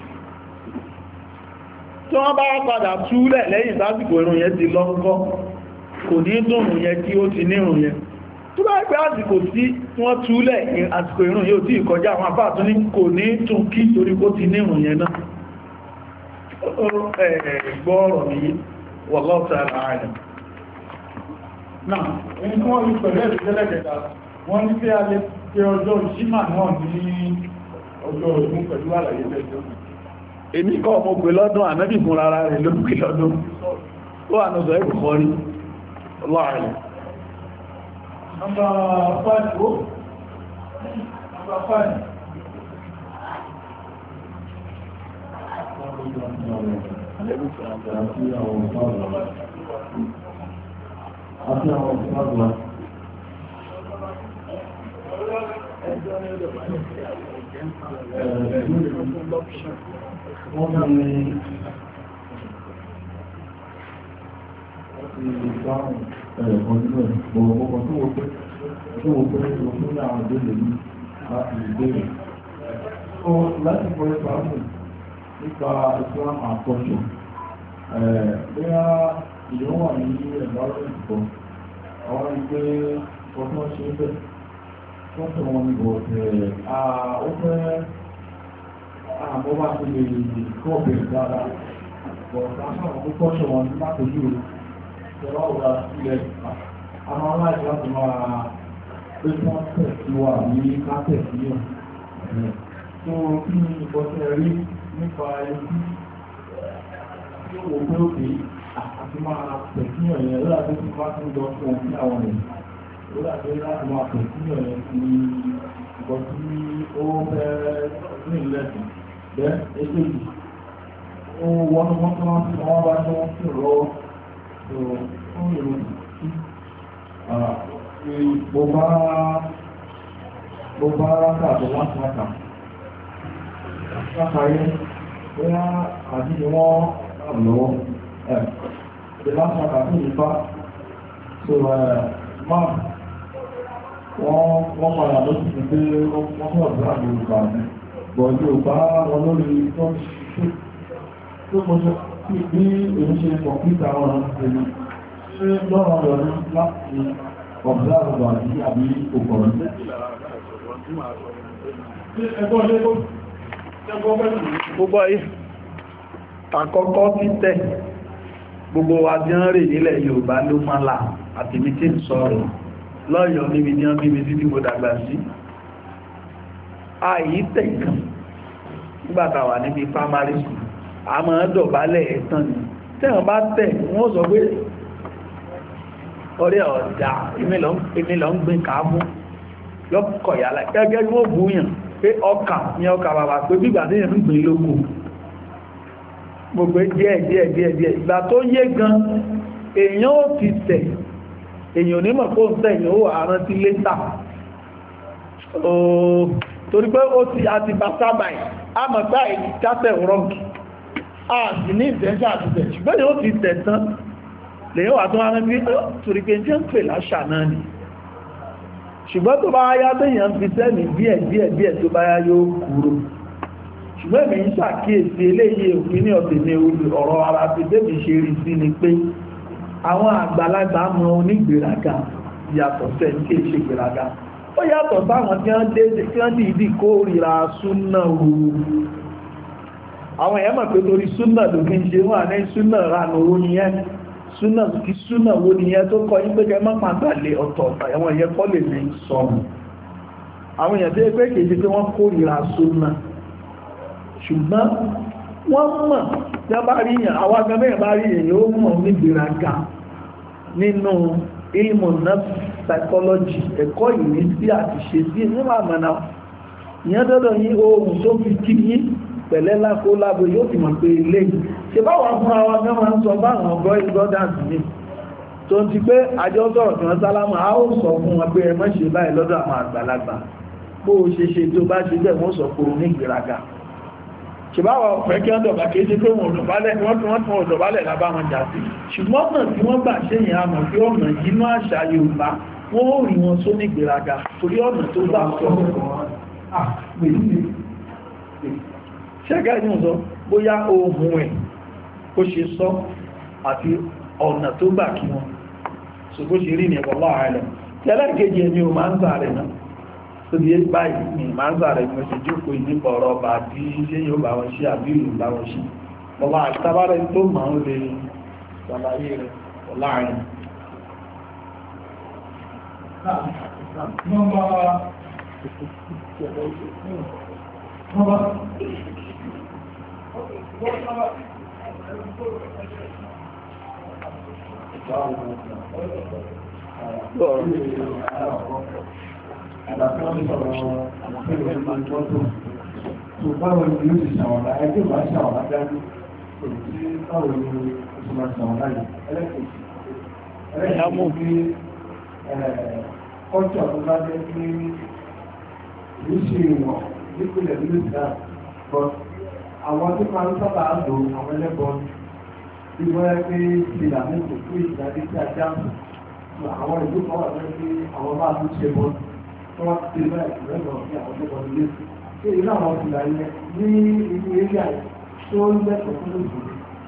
tí wọ́n bá padà túlẹ̀ lẹ́yìn lásìkò irun yẹn ti lọ́ńkọ́ kò ní dùnrùn yẹn kí ó ti nírùn yẹn tó bá pẹ́ àsìkò tí wọ́n túlẹ̀ àsìkò ìrun yóò tí ìkọjá àwọn àfáà tún ní kò ní tún kí torí kó ti ní ìrun yẹn náà gbọ́ọ̀rọ̀ ní wallahu ta'ala a'lam. Náà, ẹni tí wọ́n rí pẹ̀lú ẹ̀rí tẹ́lẹ̀kẹta, wọ́n ní pé a lè pé ọjọ́ ìṣímà náà ní ọjọ́ ọdún pẹ̀lú àlàyé tẹ́jọ́. Èmi kọ́ ọmọ pè lọ́dún ànábì fún rárá rẹ̀ ló pè lọ́dún. Ó wà ní ọ̀sọ̀ ẹ̀kùn kọrí. Ọlọ́run. Number five, oh. Number five. Àti àwọn ìpàdùwà. Wọ́n ní ìdáhùn ẹ̀ẹ̀kan nínú ẹ̀ gbọ̀gbọ̀gbọ̀ tó wọ́n pé tó wọ́n pé tó fún àwọn ìbéèrè ní láti ìbéèrè. Ó láti pọ̀ ìpàdù nípa Islam àkọ́ṣọ́. Bóyá ìyọ́ wà ní environment kan, àwọn ìgbé ọdún ṣe ń bẹ̀. Wọ́n tẹ̀ wọn ní bọ̀ọ̀tẹ̀ ó fẹ́ àmọ́ bá ti lè kọ́ bẹ̀rẹ̀ dáadáa. Bọ̀ọ̀tẹ̀ àwọn akọ́ṣọ́ wọn látòjú ìjọba ọ̀gá sílẹ̀ àwọn aláìsí láti máa pé kí wọ́n tẹ̀ sí wà ní kápẹ̀ síyàn. Tó kí ni ìbọ̀tẹ̀ rí nípa ẹbí tí ó wò pé òkè àti máa tẹ̀ síyàn yẹn lọ́la tó ti bá tún lọ fún òfin àwọn ènìyàn. Lọ́la tó láti máa tẹ̀ síyàn yẹn ti ìbọ̀ tí ó fẹ́ ní ìlẹ́sìn. Bẹ́ẹ̀ ètò yìí ó wọ́n wọ́n tó wọ́n tí wọ́n bá tó wọ́n sì rọ́ fún ìròyìn mo bá mo bá rákà tó wá sí rákà rákàáyé bóyá àti ni wọ́n lọ́wọ́ ẹ̀ ṣe láti rákà tó yí bá so máa wọ́n padà ló sì pé wọ́n fún ọ̀dọ́ àgbò ìgbà ní bọ̀dí ò bá wọn lórí tó mọ́ bí èyí ṣe kọ̀pítà ọ̀rọ̀ ìpẹ̀lú ṣe lọ́rọ̀ lọ́rọ̀ láti ọ̀bláàrọ̀ àti àbí òkọ̀rọ̀. Gbogbo ayé, àkọ́kọ́ títẹ̀, gbogbo wa tí ń rè nílẹ̀ Yorùbá ló máa là àti mi tí ń sọ̀rọ̀ lọ́yọ̀ níbi ní ọmọ ibi títí mo dàgbà sí. Àyí tẹ̀ kan nígbàtà wà níbi primary school. A máa dọ̀bálẹ̀ ẹ̀tàn ni tẹ́wọ̀n bá tẹ̀ wọ́n sọ pé ọ̀rẹ́ ọ̀dá èmi lọ ń gbìn káàmú lọ́kọ̀ yàlá gẹ́gẹ́ bí wọ́n búyàn pé ọkà ní ọkà bàbá pé bígbà tí yẹn ń gbìn lóko gbogbo díẹ̀ díẹ̀ díẹ̀ díẹ̀ ìgbà tó yé gan èèyàn ó ti tẹ̀ èèyàn onímọ̀ kó ń tẹ̀ èèyàn ó àrán sí létà torí pé ó ti àti bá sábàá a mọ̀ pé àìní kásẹ̀ rọ́ǹkì àti ní ìtẹ́jà àti tẹ̀ ṣùgbọ́n yóò ti tẹ̀ tán lèyìn wà tó wá ní torí pé jẹ́ ń pè láṣà náà ni ṣùgbọ́n tó bá yá tó yàn fi sẹ́mì díẹ̀ díẹ̀ díẹ̀ tó bá yá yóò kúrò ṣùgbọ́n èmi ń ṣàkíyèsí eléyìí òfin ní ọ̀tẹ̀ ní ọ̀rọ̀ ara ti bébì ṣe rí sí ni pé àwọn àgbàlagbà mọ onígbèraga yàtọ̀ sẹ́ni kí èṣe gbèraga ó yàtọ̀ sáwọn tí wọ́n dé tí wọ́n dìídì kórìíra súnà ooru àwọn èèyàn mọ̀ pé torí súnà ló fi ń ṣe wọ́n ní súnà ránà owó nìyẹn súnà kí súnà owó nìyẹn tó kọ yí pé kẹ mọ́ pàtàlẹ̀ ọ̀tọ̀ àwọn èèyàn kọ́ lè ní sọ̀rọ̀ àwọn èèyàn tó yẹ pé kèjì pé wọ́n kórìíra súnà ṣùgbọ́n wọ́n mọ̀ tí wọ́n bá rí yàn àwọn agbẹ́mẹ́ bá rí èèyàn ó mọ̀ ní gbèrágà nínú ilmu nurse psychology ẹ̀kọ́ ìrísí àti ṣe sí níwọ̀n àmàna ìyẹn dọ́dọ̀ yí ohun tó fi kí yí pẹ̀lẹ́ lákó lábò yóò ti mọ̀ pé ilé ṣe báwọn fún àwọn gẹ́mà ń sọ báwọn ọgọ́ brothers ní tó ti pé àjọ sọ̀rọ̀ tí wọ́n sálámà á ó sọ fún wọn pé ẹ má ṣe báyìí lọ́dọ̀ àwọn àgbàlagbà bó o ṣe ṣe tó bá ṣe bẹ́ẹ̀ wọ́n sọ pé o ní ìgbéraga ṣe báwọn ọ̀fẹ́ kí wọ́n dọ̀bà kí ṣe pé wọn òdòbálẹ̀ wọ́n tún wọ́n tún òdòbálẹ̀ lábá wọn jà sí ṣùgbọ́n náà tí wọ́n gbà ṣe yẹn àmọ̀ pé ọ̀nà yínú àṣà Yorùbá wọ́n ó rí wọn só ní ìgbéraga torí ọ̀nà tó bá sọ ṣẹ́gẹ́ ní ọ̀sọ́ bóyá ohun ẹ̀ ó ṣe sọ àti ọ̀nà tó gbà kí wọn so bó ṣe rí ní ẹ̀bọ̀ láàrẹ̀ tẹ́lẹ̀kejì ẹni o máa ń sàárẹ̀ náà tó di báyìí ni máa ń sàárẹ̀ mo sì jókòó nípa ọ̀rọ̀ ọba àti ṣé yóò bá wọn ṣe àbí ìlú bá wọn ṣe ọba àtàbárẹ̀ tó máa ń lè ṣàlàyé rẹ̀ láàrin. Nọ́mbà nọ́mbà tó báwo ni yóò ti ṣàwọ̀dá ẹgbẹ́ ìbá ṣàwọ̀dá dájú tí báwo ni ó ti máa ṣàwọ̀dá yìí ẹlẹ́kẹ̀ẹ́sì ọjọ́ tó bá jẹ́ pé ìlú ṣe ìwọ̀n nípìnlẹ̀ nínú ìdá but àwọn tó máa ń sábà lò àwọn ẹlẹ́bọn tí wọ́n yẹ pé ìlà mẹ́kò fún ìdájí tí a jáàmù àwọn ìlú kan wà lọ́wọ́ pé àwọn bá tún ṣe bọ́ tó wá ti ṣe bẹ́ẹ̀ lẹ́gbọ̀n sí àwọn ẹlẹ́bọn ilé ṣé ìlú àwọn ìlà yẹn ní inú eré àyè tó ń lẹ́kọ̀ọ́ fún ìlú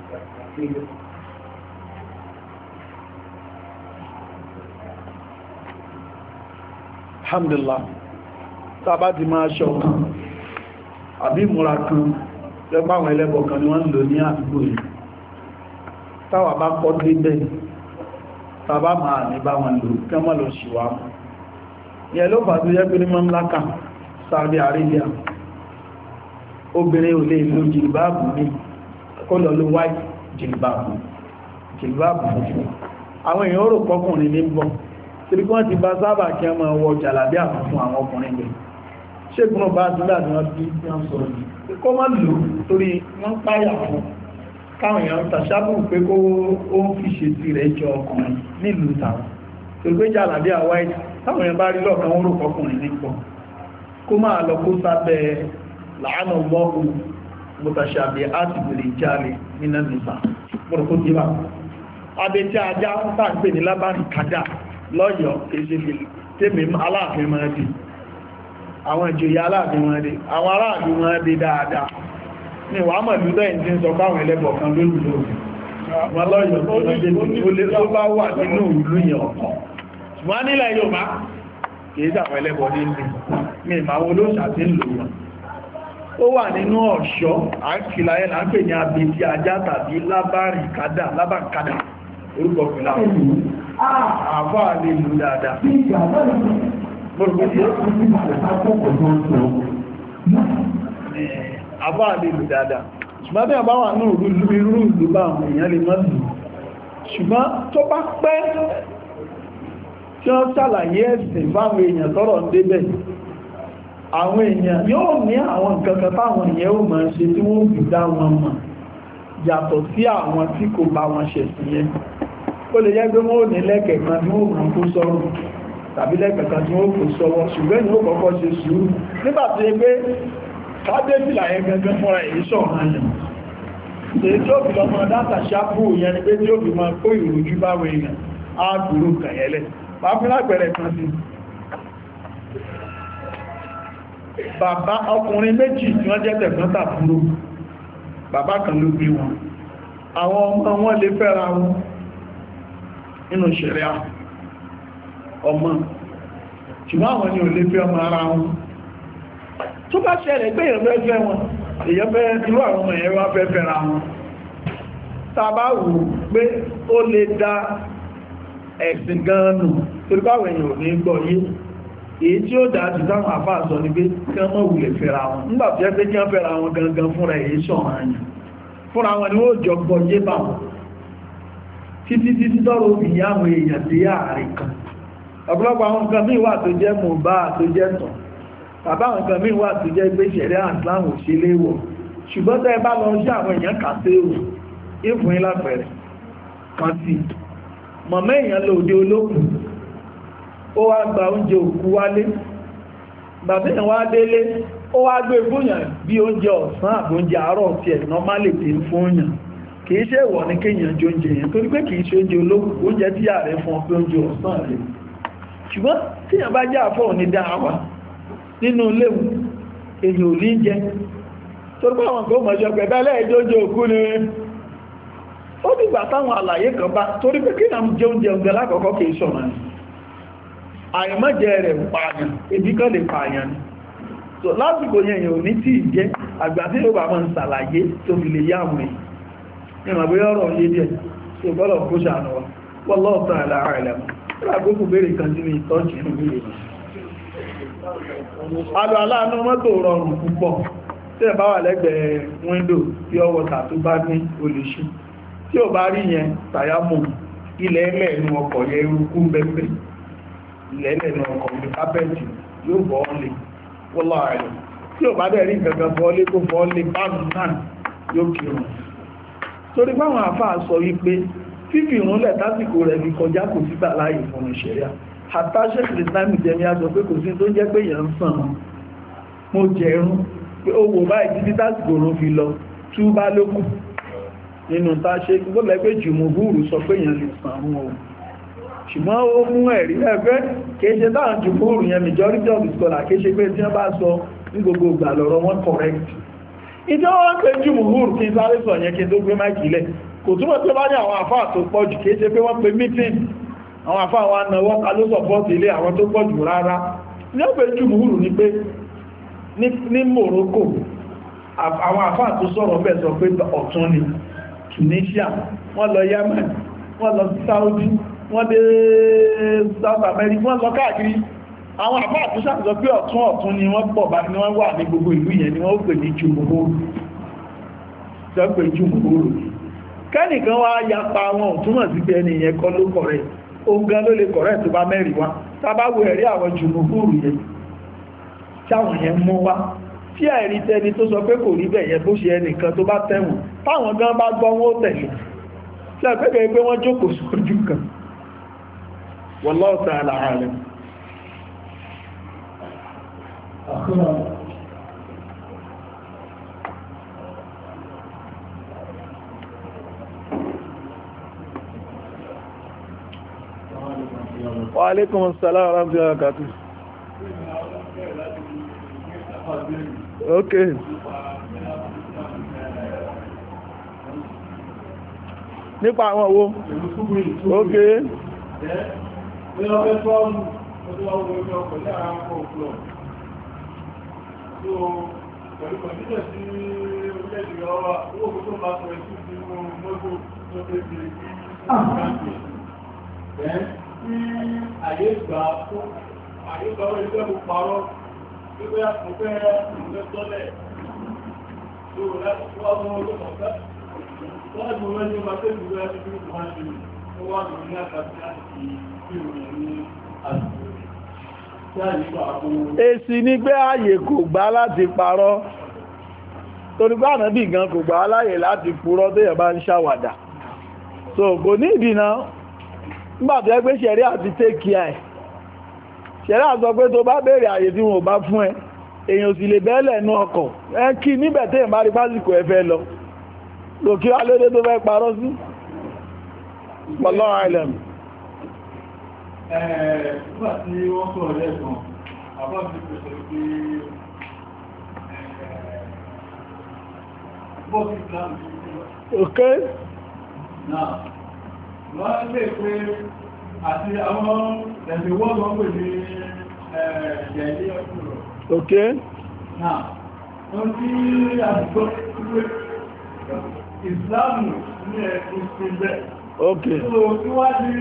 alhamdulillah tàbá ti máa ṣọ kan àbí ìmúra kan lẹ́pọ̀ àwọn ẹlẹ́bọ̀ kan ni wọ́n ń lò ní àdúgbò yìí táwà bá kọ́ débẹ̀ tàbá máa ní bá wọn lò kí wọ́n lọ ṣìwá mú yẹ ló fà tó yẹ pé ní Mamlaka Saudi Arabia obìnrin ò lè lo jìlbáàbù ní kó lọ lo white jìlbáàbù jìlbáàbù funfun àwọn èèyàn rò pọ́kùnrin ní bọ́ tí wọ́n ti bá sábà kí wọ́n máa wọ jàlàbí àfún àwọn ọkùnrin rẹ̀ ṣégun bá sílẹ̀ àti wọ́n bí wọ́n sọ ní kó má lò torí wọ́n páyà fún káwọn èèyàn tàṣábù pé kó ó ń fi ṣe sí rẹ̀ jọ ọkùnrin nílùú tàwọn tó gbé jàlàbí àwáì táwọn èèyàn bá rí lọ́ọ̀kan wọ́n rò pọ́kùnrin ní pọ̀ kó máa lọ kó sábẹ́ làánà wọ́ọ̀kù mọ́tàṣàbí àti ìbèrè ìjáde nínú nìfà mọ́rọ̀ kó dé bá abẹ́ tí ajá ń tà ń pè ní lábárin kájà lọ́yọ̀ kéṣèlè tèmi aláàfin máa dì àwọn ìjòyè aláàfin máa dì àwọn aráàlú máa dì dáadáa ní wà mọ̀ lúdọ̀ ìdí ń sọ fáwọn ẹlẹ́bọ̀ kan lóòlò wọn lọ́yọ̀ tó bá wà nínú ìlú yẹn ọ̀kan ṣùgbọ́n nílẹ̀ Yorùbá kìí sàwọn ẹlẹ́bọ̀ ní ìlú mi ìmàwọn olóòṣà tí ń lò wọn ó wà nínú ọ̀ṣọ́ àkìláyé là ń pè ní abetí ajá tàbí lábárí kádà lábàkádà orúkọ pẹ̀lá àfá lè lò dáadáa àfá lè lò dáadáa ṣùgbọ́n bí àbá wà náà irú ìlú bá àwọn èèyàn lè mọ́sí ṣùgbọ́n tó bá pẹ́ tí wọ́n ṣàlàyé ẹ̀sìn fáwọn èèyàn tọ́rọ̀ ń débẹ̀ àwọn èèyàn yóò ní àwọn nǹkan kan táwọn èèyàn ó máa ṣe tí wọ́n fi dá wọn mọ̀ yàtọ̀ sí àwọn tí kò bá wọn ṣẹ̀sìn yẹn ó lè jẹ́ pé wọ́n ò ní lẹ́kẹ̀ẹ́ kan tí wọ́n kò sọ́rọ̀ tàbí lẹ́kẹ̀ẹ́ kan tí wọ́n kò sọ́wọ́ ṣùgbọ́n ni ó kọ́kọ́ ṣe sùúrù nígbà tí ó pé kábẹ́sìlà yẹn gangan fúnra èyí sọ̀rọ̀ yẹn èyí tí ó fi lọ́mọ dáta ṣápù yẹn ni pé tí ó fi máa kó ìròjú báwọn èèyàn á gbúrú kàyẹ́lẹ̀ bá fi lápẹẹrẹ kan sí bàbá ọkùnrin méjì tí wọ́n jẹ́ tẹ̀gbọ́n tàbúrò bàbá kan ló bí wọn àwọn ọmọ wọn lè fẹ́ra wọn nínú ṣẹ̀ríà ọmọ ṣùgbọ́n àwọn ni ò lè fẹ́ ọmọ ara wọn tó bá ṣẹlẹ̀ pé èèyàn fẹ́ fẹ́ wọn èèyàn fẹ́ irú àwọn ọmọ èèyàn wá fẹ́ fẹ́ra wọn tàbá wù pé ó lè dá ẹ̀sìn gan nù torí báwọn èèyàn ò ní gbọ́ yé èyí tí ó dájú táwọn àfáà sọ ní pé kí wọ́n wùlẹ̀ fẹ́ra wọn nígbà tí ẹ pé kí wọ́n fẹ́ra wọn gangan fúnra èyí sọ̀rọ̀ àyàn fúnra wọn ni ó jọ gbọ́ yé bá wọn títí títí tọ́rọ ìyá àwọn èèyàn sí ààrin kan ọ̀pọ̀lọpọ̀ àwọn nǹkan míì wà tó jẹ́ mọ̀bá tó jẹ́ tàn tàbí àwọn nǹkan míì wà tó jẹ́ pé ṣẹ̀rẹ́ àtìláwò sí léwọ̀ ṣùgbọ́n tẹ́ bá lọ sí àwọn èèyàn kàtẹ́wò ìfún ìlàpẹ̀rẹ̀ kan sí mọ̀mọ́ èèyàn lòdì olókùn ó wá gba oúnjẹ òkú wálé bàbá èèyàn wá délé ó wá gbé fúnyàn bí oúnjẹ ọ̀sán àbí oúnjẹ àárọ̀ tí ẹ̀ nọ́málì tí ń fúnyàn kìí ṣe ìwọ̀ ní kéèyàn jẹ oúnjẹ yẹn torí pé kìí ṣe oúnjẹ olókùn oúnjẹ tí ààrẹ fún ọ pé oúnjẹ ọ̀sán rẹ̀ ṣùgbọ́n tí yàn bá jẹ́ àfọ́ ní dáwà nínú léwu èyàn ò ní jẹ torí pé àwọn kò mọ̀jọ pẹ̀bẹ́lẹ̀ ẹjọ́ oúnjẹ òkú ni ó dìgbà táwọn àlàyé kan bá torí pé kéèyàn jẹ oúnjẹ oúnjẹ lákọ̀ọ́kọ́ kìí sọ̀rọ̀ àìmọ́jẹ rẹ̀ pààyàn ebi kan lè pààyàn ni so lásìkò yẹn yóò ní tí ìjẹ́ àgbà tí ó bá mọ́ ń ṣàlàyé tó fi lè yá mẹ́ ìmọ̀ bí ọ̀rọ̀ yé díẹ̀ tó bọ́lọ̀ kó ṣàánú wa wallahu ta'ala a'lam lágbókù bèèrè kan sí ní ìtọ́jì inú bèèrè alò aláàánú mọ́tò rọrùn púpọ̀ tí ẹ bá wà lẹ́gbẹ̀ẹ́ wíńdò tí ọwọ́ tàtú bá ní olùṣí tí ò bá rí yẹn tàyámù ilẹ̀ ẹlẹ́ inú ọkọ̀ yẹ irúkú bẹ́ẹ̀ ilẹ̀ ẹlẹ́ inú ọkọ̀ ní kápẹ́ẹ̀tì yóò bọ́ ọ́lẹ̀ wallahu a'lam tí ò bá dẹ̀ rí gangan bọ́ọ́lé kó bọ́ọ́lé báàmù náà yóò kírun torí báwọn àfáà sọ wípé fífi ìrúnlẹ̀ tásìkò rẹ̀ fi kọjá kò sígbà láàyè fún ìṣẹ̀ríà àtàṣẹ́ ìsìlámì jẹ́mi a sọ pé kò sí tó jẹ́ pé èèyàn ń sàn mo jẹ̀rún pé ó wò báyìí títí tásìkò rún fi lọ tú bá lókù nínú táṣẹ́ gbọ́lẹ̀ pé jùmùhúrù sọ pé èèyàn lè sàn mú o ṣùgbọ́n ó mú ẹ̀rí ẹgbẹ́ kéèṣe táwọn jùmùhúrù yẹn majority of the scholar kéèṣe pé tí wọ́n bá sọ ní gbogbo ìgbà lọ́rọ̀ wọn correct ìjọ wọ́n pé jùmùhúrù kí n sáré sọ yẹn kí n tó gbé máìkì lẹ̀ kò túnmọ̀ tí ó bá ní àwọn àfáà tó pọ̀ jù kéèṣe pé wọ́n pe meeting àwọn àfáà wa náwọ́ ká ló sọ̀pọ̀tì ilé àwọn tó pọ̀ jù rárá ní ó pé jùmùhúrù ní pé ní Morocco àwọn àfáà tó sọ̀rọ̀ bẹ́ẹ̀ sọ pé ọ̀tún ni Tunisia wọ́n lọ Yemen wọ́n lọ Saudi wọ́n dé South America wọ́n lọ káàkiri àwọn àfáà tó sàtọ̀ pé ọ̀tún ọ̀tún ni wọ́n pọ̀ bá ní wọ́n wà ní gbogbo ìlú yẹn ni wọ́n ó pè ní jùmùhúrù kẹ́nìkan wá yapa wọn túnmọ̀ sí pé ẹni yẹn kọ́ ló kọ̀rẹ́ ohun gan ló lè kọ̀rẹ́ tó bá mẹ́rin wá tàbáwò ẹ̀rí àwọn jùmùhúrù yẹn táwọn yẹn mú wá tí ẹ̀rí tẹni tó sọ pé kò rí bẹ̀ yẹn bó ṣe ẹnìkan tó bá tẹ̀wọ̀n táwọn gan bá gbọ́ wọn ó tẹ̀lé tí ẹ̀pẹ́kẹ́ pé wọ́n jókòó sójú kan wallahu ta'ala a'lam. Wa alaikum assalam wa rahmatullahi wa barakatuh. Okay. Nípa àwọn owó. Okay. Pẹ̀lú kọ̀díjẹ̀ sí orílẹ̀-èdè ọwá, owó kò tó bá sọ ẹ̀sùn sí mọ́tò tó tẹ́ sí ìgbàǹkì. Ẹ́ tí àyè gbà fún àyè gbà wọ́n ilé mú parọ́, wípé àpòfẹ́ ìgbẹ́ tọ́lẹ̀ tó láti fún ọmọ olóòpàá. Wọ́n ti mú ẹjọ́ máa tẹ́ ìgbẹ́ láti fún ìgbà ṣe ó wà ní àkàtí láti fi ìròyìn ní àdúgbò. Èsì ni pé ààyè kò gbà láti parọ́ torí pé Ànábì gan kò gbà láyè láti purọ́ tó yẹ bá ń ṣàwàdà so kò ní ìdínà nígbàtí ẹgbẹ́ ṣẹ̀rí àti tẹ́kì ẹ̀ ṣẹ̀rí àsọ pé tó bá béèrè ààyè tí wọ́n bá fún ẹ èèyàn sì lè bẹ́ẹ̀lẹ̀ nú ọkọ̀ ẹ kí níbẹ̀ tí èèyàn bá rí pásìkò ẹ fẹ́ lọ lòkí wá lóde tó fẹ́ parọ́ sí Wallahu a'lam. Nígbà tí wọ́n sọ̀rọ̀ lẹ́ẹ̀kan, àbá mi pèsè pé bọ́ọ̀sì ìsìlámù ti rí. Ok. Náà, wọ́n lè pé àti àwọn ẹ̀sìn wọ́n lọ pè ní ẹ̀ẹ̀dẹ̀ ọ̀pọ̀lọ̀. Ok. Náà, wọ́n tí àtìgbọ́ pé ìsìlámù ní ẹ̀sìn ìpínlẹ̀. Ok. So, tí wá ní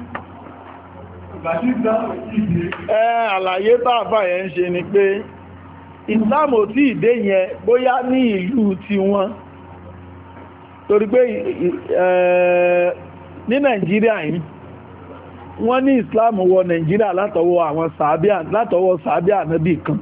Ẹ àlàyé bàbá yẹn ń ṣe ni pé Islam ò tí ìdé yẹn bóyá ní ìlú tí wọ́n torí pé ní Nàìjíríà yìí wọ́n ní Islam wọ Nàìjíríà látọwọ́ àwọn sàábíà látọwọ́ sàábíà nábì kan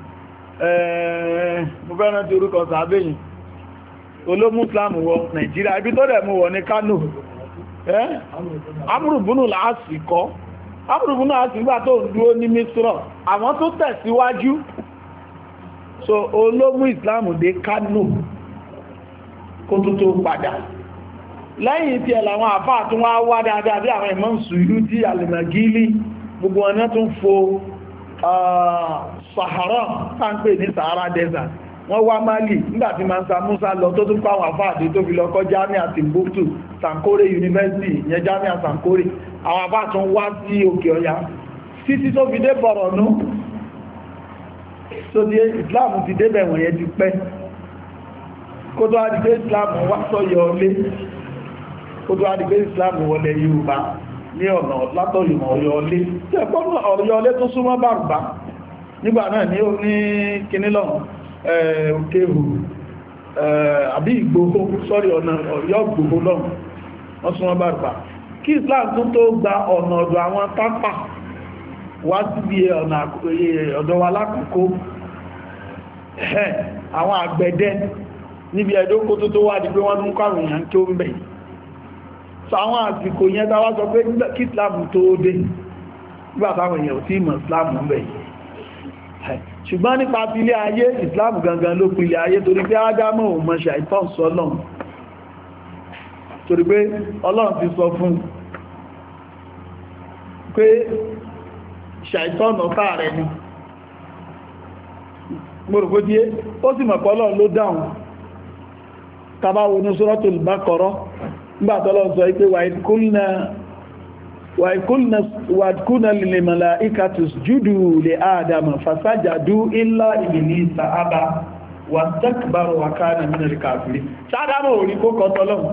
mo fẹ́ràn tí orúkọ sàábé yìí olómú Islam wọ Nàìjíríà ibi tó dẹ̀ mú wọ ní Kánò amúrùbúnù láàásì kọ́ amúrùbúnù láàásì nígbà tó ń dúró ní Mísírọ̀ àwọn tó tẹ̀síwájú so olómú Islam dé Kánò kó tó tó padà lẹ́yìn tí ẹ̀ làwọn àfáà tún wá wá dáadáa bí àwọn Imam Suyuti Al-Magili gbogbo ọ̀nà tún fo Sahara táńpé ní Sahara Desert wọ́n wá Mali nígbàtí Mansa Musa lọ tó tún pàwọn àfáàdé tó fi lọ kọ́ Jamia Timbuktu Sankore University yẹn Jamia Sankore àwọn àfáà tún wá sí òkè ọya títí tó fi dé Bọ̀rọ̀nú tó di Islam ti dé bẹ̀wọ̀n yẹn ti pẹ́ kó tó adìgbé Islam wá sọ́yọ̀ ọlé kó tó adìgbé Islam wọlé Yorùbá ní ọ̀nà látọ̀yìnmọ̀ Ọ̀yọ́ ọlé tí ẹ̀pọ̀ Ọ̀yọ́ ọlé tó súnmọ́ Bàrùbá nígbà náà ní kínílọ̀ òkèhù àbí Ìgbòho sọ́rí ọ̀nà Ọ̀yọ́ Ìgbòho lọ́wọ́ wọ́n súnmọ́ Bàrùbá kí Islam tún tó gba ọ̀nà ọ̀dọ̀ àwọn Tápà wá síbi ọ̀nà ọ̀dọ̀ wa lákòókò àwọn àgbẹ̀dẹ níbi ẹ̀dókó tó tó wà ní pé wọ́n tún kàrùn ìyàn tó ń bẹ̀ so àwọn àsìkò yẹn tàwà sọ pé kí Islam tó dé nígbà táwọn èèyàn tí mọ̀ Islam ń bẹ̀ ṣùgbọ́n nípa pílé ayé Islam gangan ló pílé ayé torí pé Ádámọ̀ ò mọ̀ ṣàìtàn sọ́lọ́n torí pé Ọlọ́run ti sọ fún pé ṣàìtàn ọ̀tá rẹ̀ ni gbogbo díẹ̀ ó sì mọ̀ pọ́lọ̀ ló dáhùn tàbáwo ní Suratul Baqara nígbàtọ́lọ́ sọ ipé wà ìkúnnà lil malaikati isjudu li Adama fasajadu illa Iblisa aba wastakbara wa kana minal kafirin sádámọ̀ orí kó kọ́ tọ́lọ́run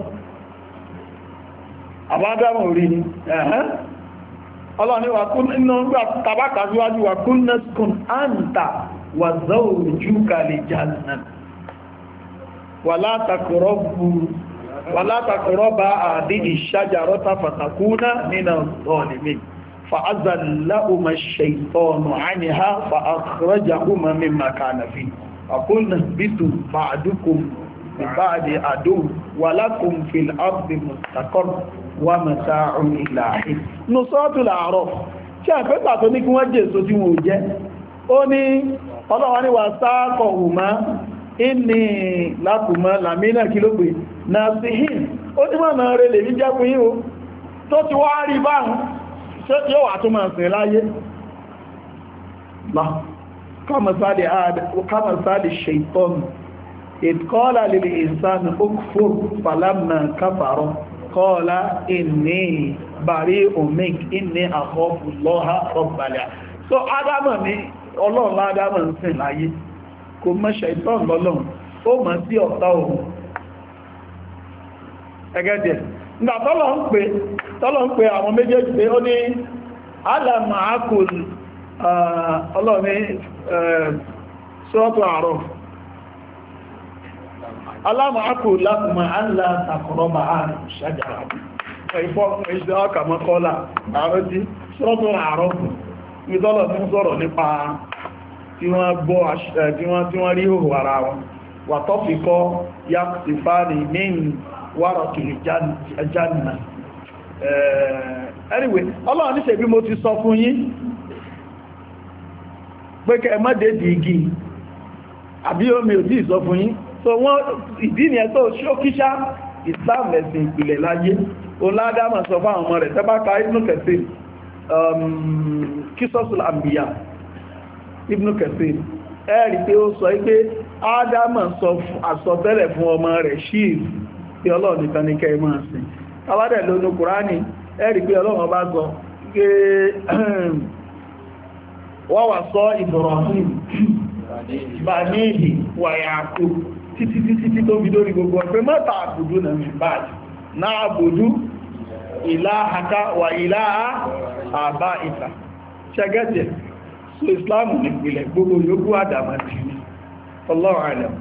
àbádámọ̀ orí ni ọlọ́ni wà kún inú gbà tàbákà síwájú wà kún nẹ́skùn áǹtà wà zawjuka lil janna wà látàkùrọ́bà àdí ìṣájarọ́ta fatakuna nínà zalimin fa'azallahuma ash-shaytanu 'anha fa'akhrajahuma mimma kana fihi wa qulna ihbitu ba'dukum li ba'di aduwwun wa lakum fil ardi mustaqarrun wa mata'un ila hin Suratul A'raf ṣe àpẹ́gbà tó ní kí wọ́n jẹ́ èso tí wọ́n jẹ́ ó ní ọlọ́wọ́ ní wà sáàkọ̀ hùmá inni lákùmá làmínà kí ló pè náà sí hìn ó ní mọ̀nà rẹ̀ lè ní jẹ́kùn yíò tó ti wá rí báhùn ṣe tí ó wà tó máa sìn láyé kama sáàdì ṣaitọ́nù ìtkọ́lá lil insani ukfur falamma kafara qala inni bari'un mink inni akhafu Allaha rabbal alamin so Ádámọ̀ ní Ọlọ́run Ádámọ̀ ń sìn láyé kò mọ̀ ṣàìtàn lọ́lọ́run ó mọ̀ sí ọ̀tá òun ẹgẹ́dẹ̀ nígbà tọ́lọ̀ ń pè tọ́lọ̀ ń pè àwọn méjèèjì pé ó ní alama akul Ọlọ́run ní Suratul A'raf alama akul lakuma alla taqraba shajara ìfọ́kùn ìṣẹ́ ọkà mọ́kọ́lá àwọn tí Suratul A'raf ìtọ́lọ̀ tí ń sọ̀rọ̀ nípa tí wọ́n gbọ́ tí wọ́n rí òhù ara wọn wà tọ́ fi kọ́ ya ti fàárí ní wárọ̀kìlì jánà anyway Ọlọ́run ní ṣe bí mo ti sọ fún yín pé kẹ má dé di igi àbí omi ò tí sọ fún yín so wọ́n ìdí ni ẹ̀ tó ṣókíṣá Islam ẹ̀sìn ìpìlẹ̀ láyé Oládámà sọ fún àwọn ọmọ rẹ̀ tẹ́bákà Ibn Kathir Qisasul Anbiya Ibn Kathir ẹ̀rí pé ó sọ pé Ádámà sọ àsọtẹ́lẹ̀ fún ọmọ rẹ̀ Ṣíìr pé Ọlọ́run nìkan ní kẹ́ máa sìn tàwádẹ̀ lónú Kùránì ẹ̀rí pé Ọlọ́run bá sọ pé wọ́n wà sọ Ibrahim Banihi wa Yaqub títí títí tó bí lórí gbogbo ọ̀pẹ́ mọ́ta àbùdú na mìbáàdì náà àbùdú ìlàhàká wà ìlàhà àbá ìta ṣẹgẹ́tẹ̀ so Islamu ní ìpìlẹ̀ gbogbo yóò àdàmà tí ní Allahu a'lam.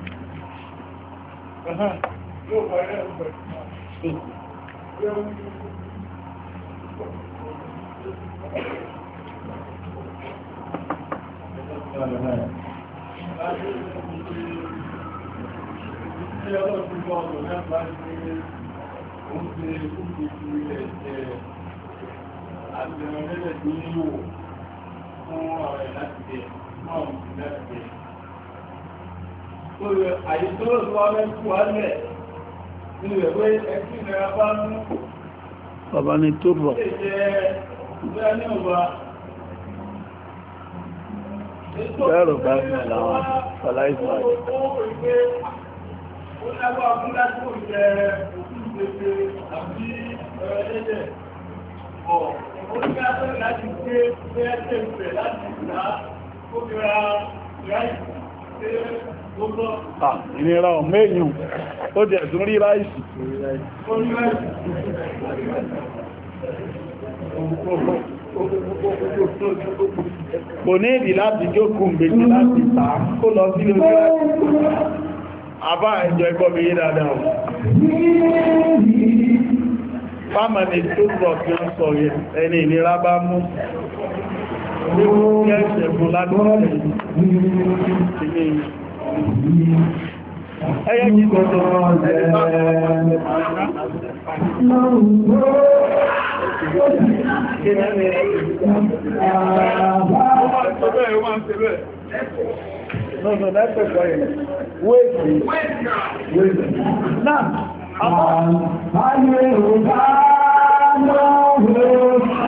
Ṣé ọlọ́run ti gbọ́ ọ̀dọ̀ láti wá ní òun ti kúrò sí ilẹ̀ jẹ́ àtẹ̀rẹ̀lẹ́lẹ̀ tó nílò fún àwọn ẹ̀ láti jẹ́ fún àwọn òṣìṣẹ́ láti jẹ́. Tó rẹ̀ àyè tó rọ̀ tó wá mẹ́kú wá lẹ̀ nínú rẹ̀ pé ẹkí ìrẹ́ra bá mú bàbá ni tó rọ̀. Ṣé jẹ́ ìgbẹ́ ní ọba Bẹ́ẹ̀rọ bá ní àwọn Fàláìsà. Ó lágbà fún láti ó jẹ òkú ìgbèsè àbí ẹ̀rẹ́lẹ́dẹ̀ ọ̀ ìnira ọmọ èèyàn ó jẹ́ tún rí ráìsì kò ní ìdí láti jókòó méjì láti tàá kó lọ sí lórí ráìsì àbá ẹjọ́ ẹgbọ́ mi yí dáadáa fámàlì tó rọ̀ tí ó sọ yẹ ẹni ìnira bá mú ní kí ẹ̀ṣẹ̀ fún lágbọ́n ẹyẹ kí tọ́tọ́ No, no, that's the point. Wait, wait, wait. Now, I'm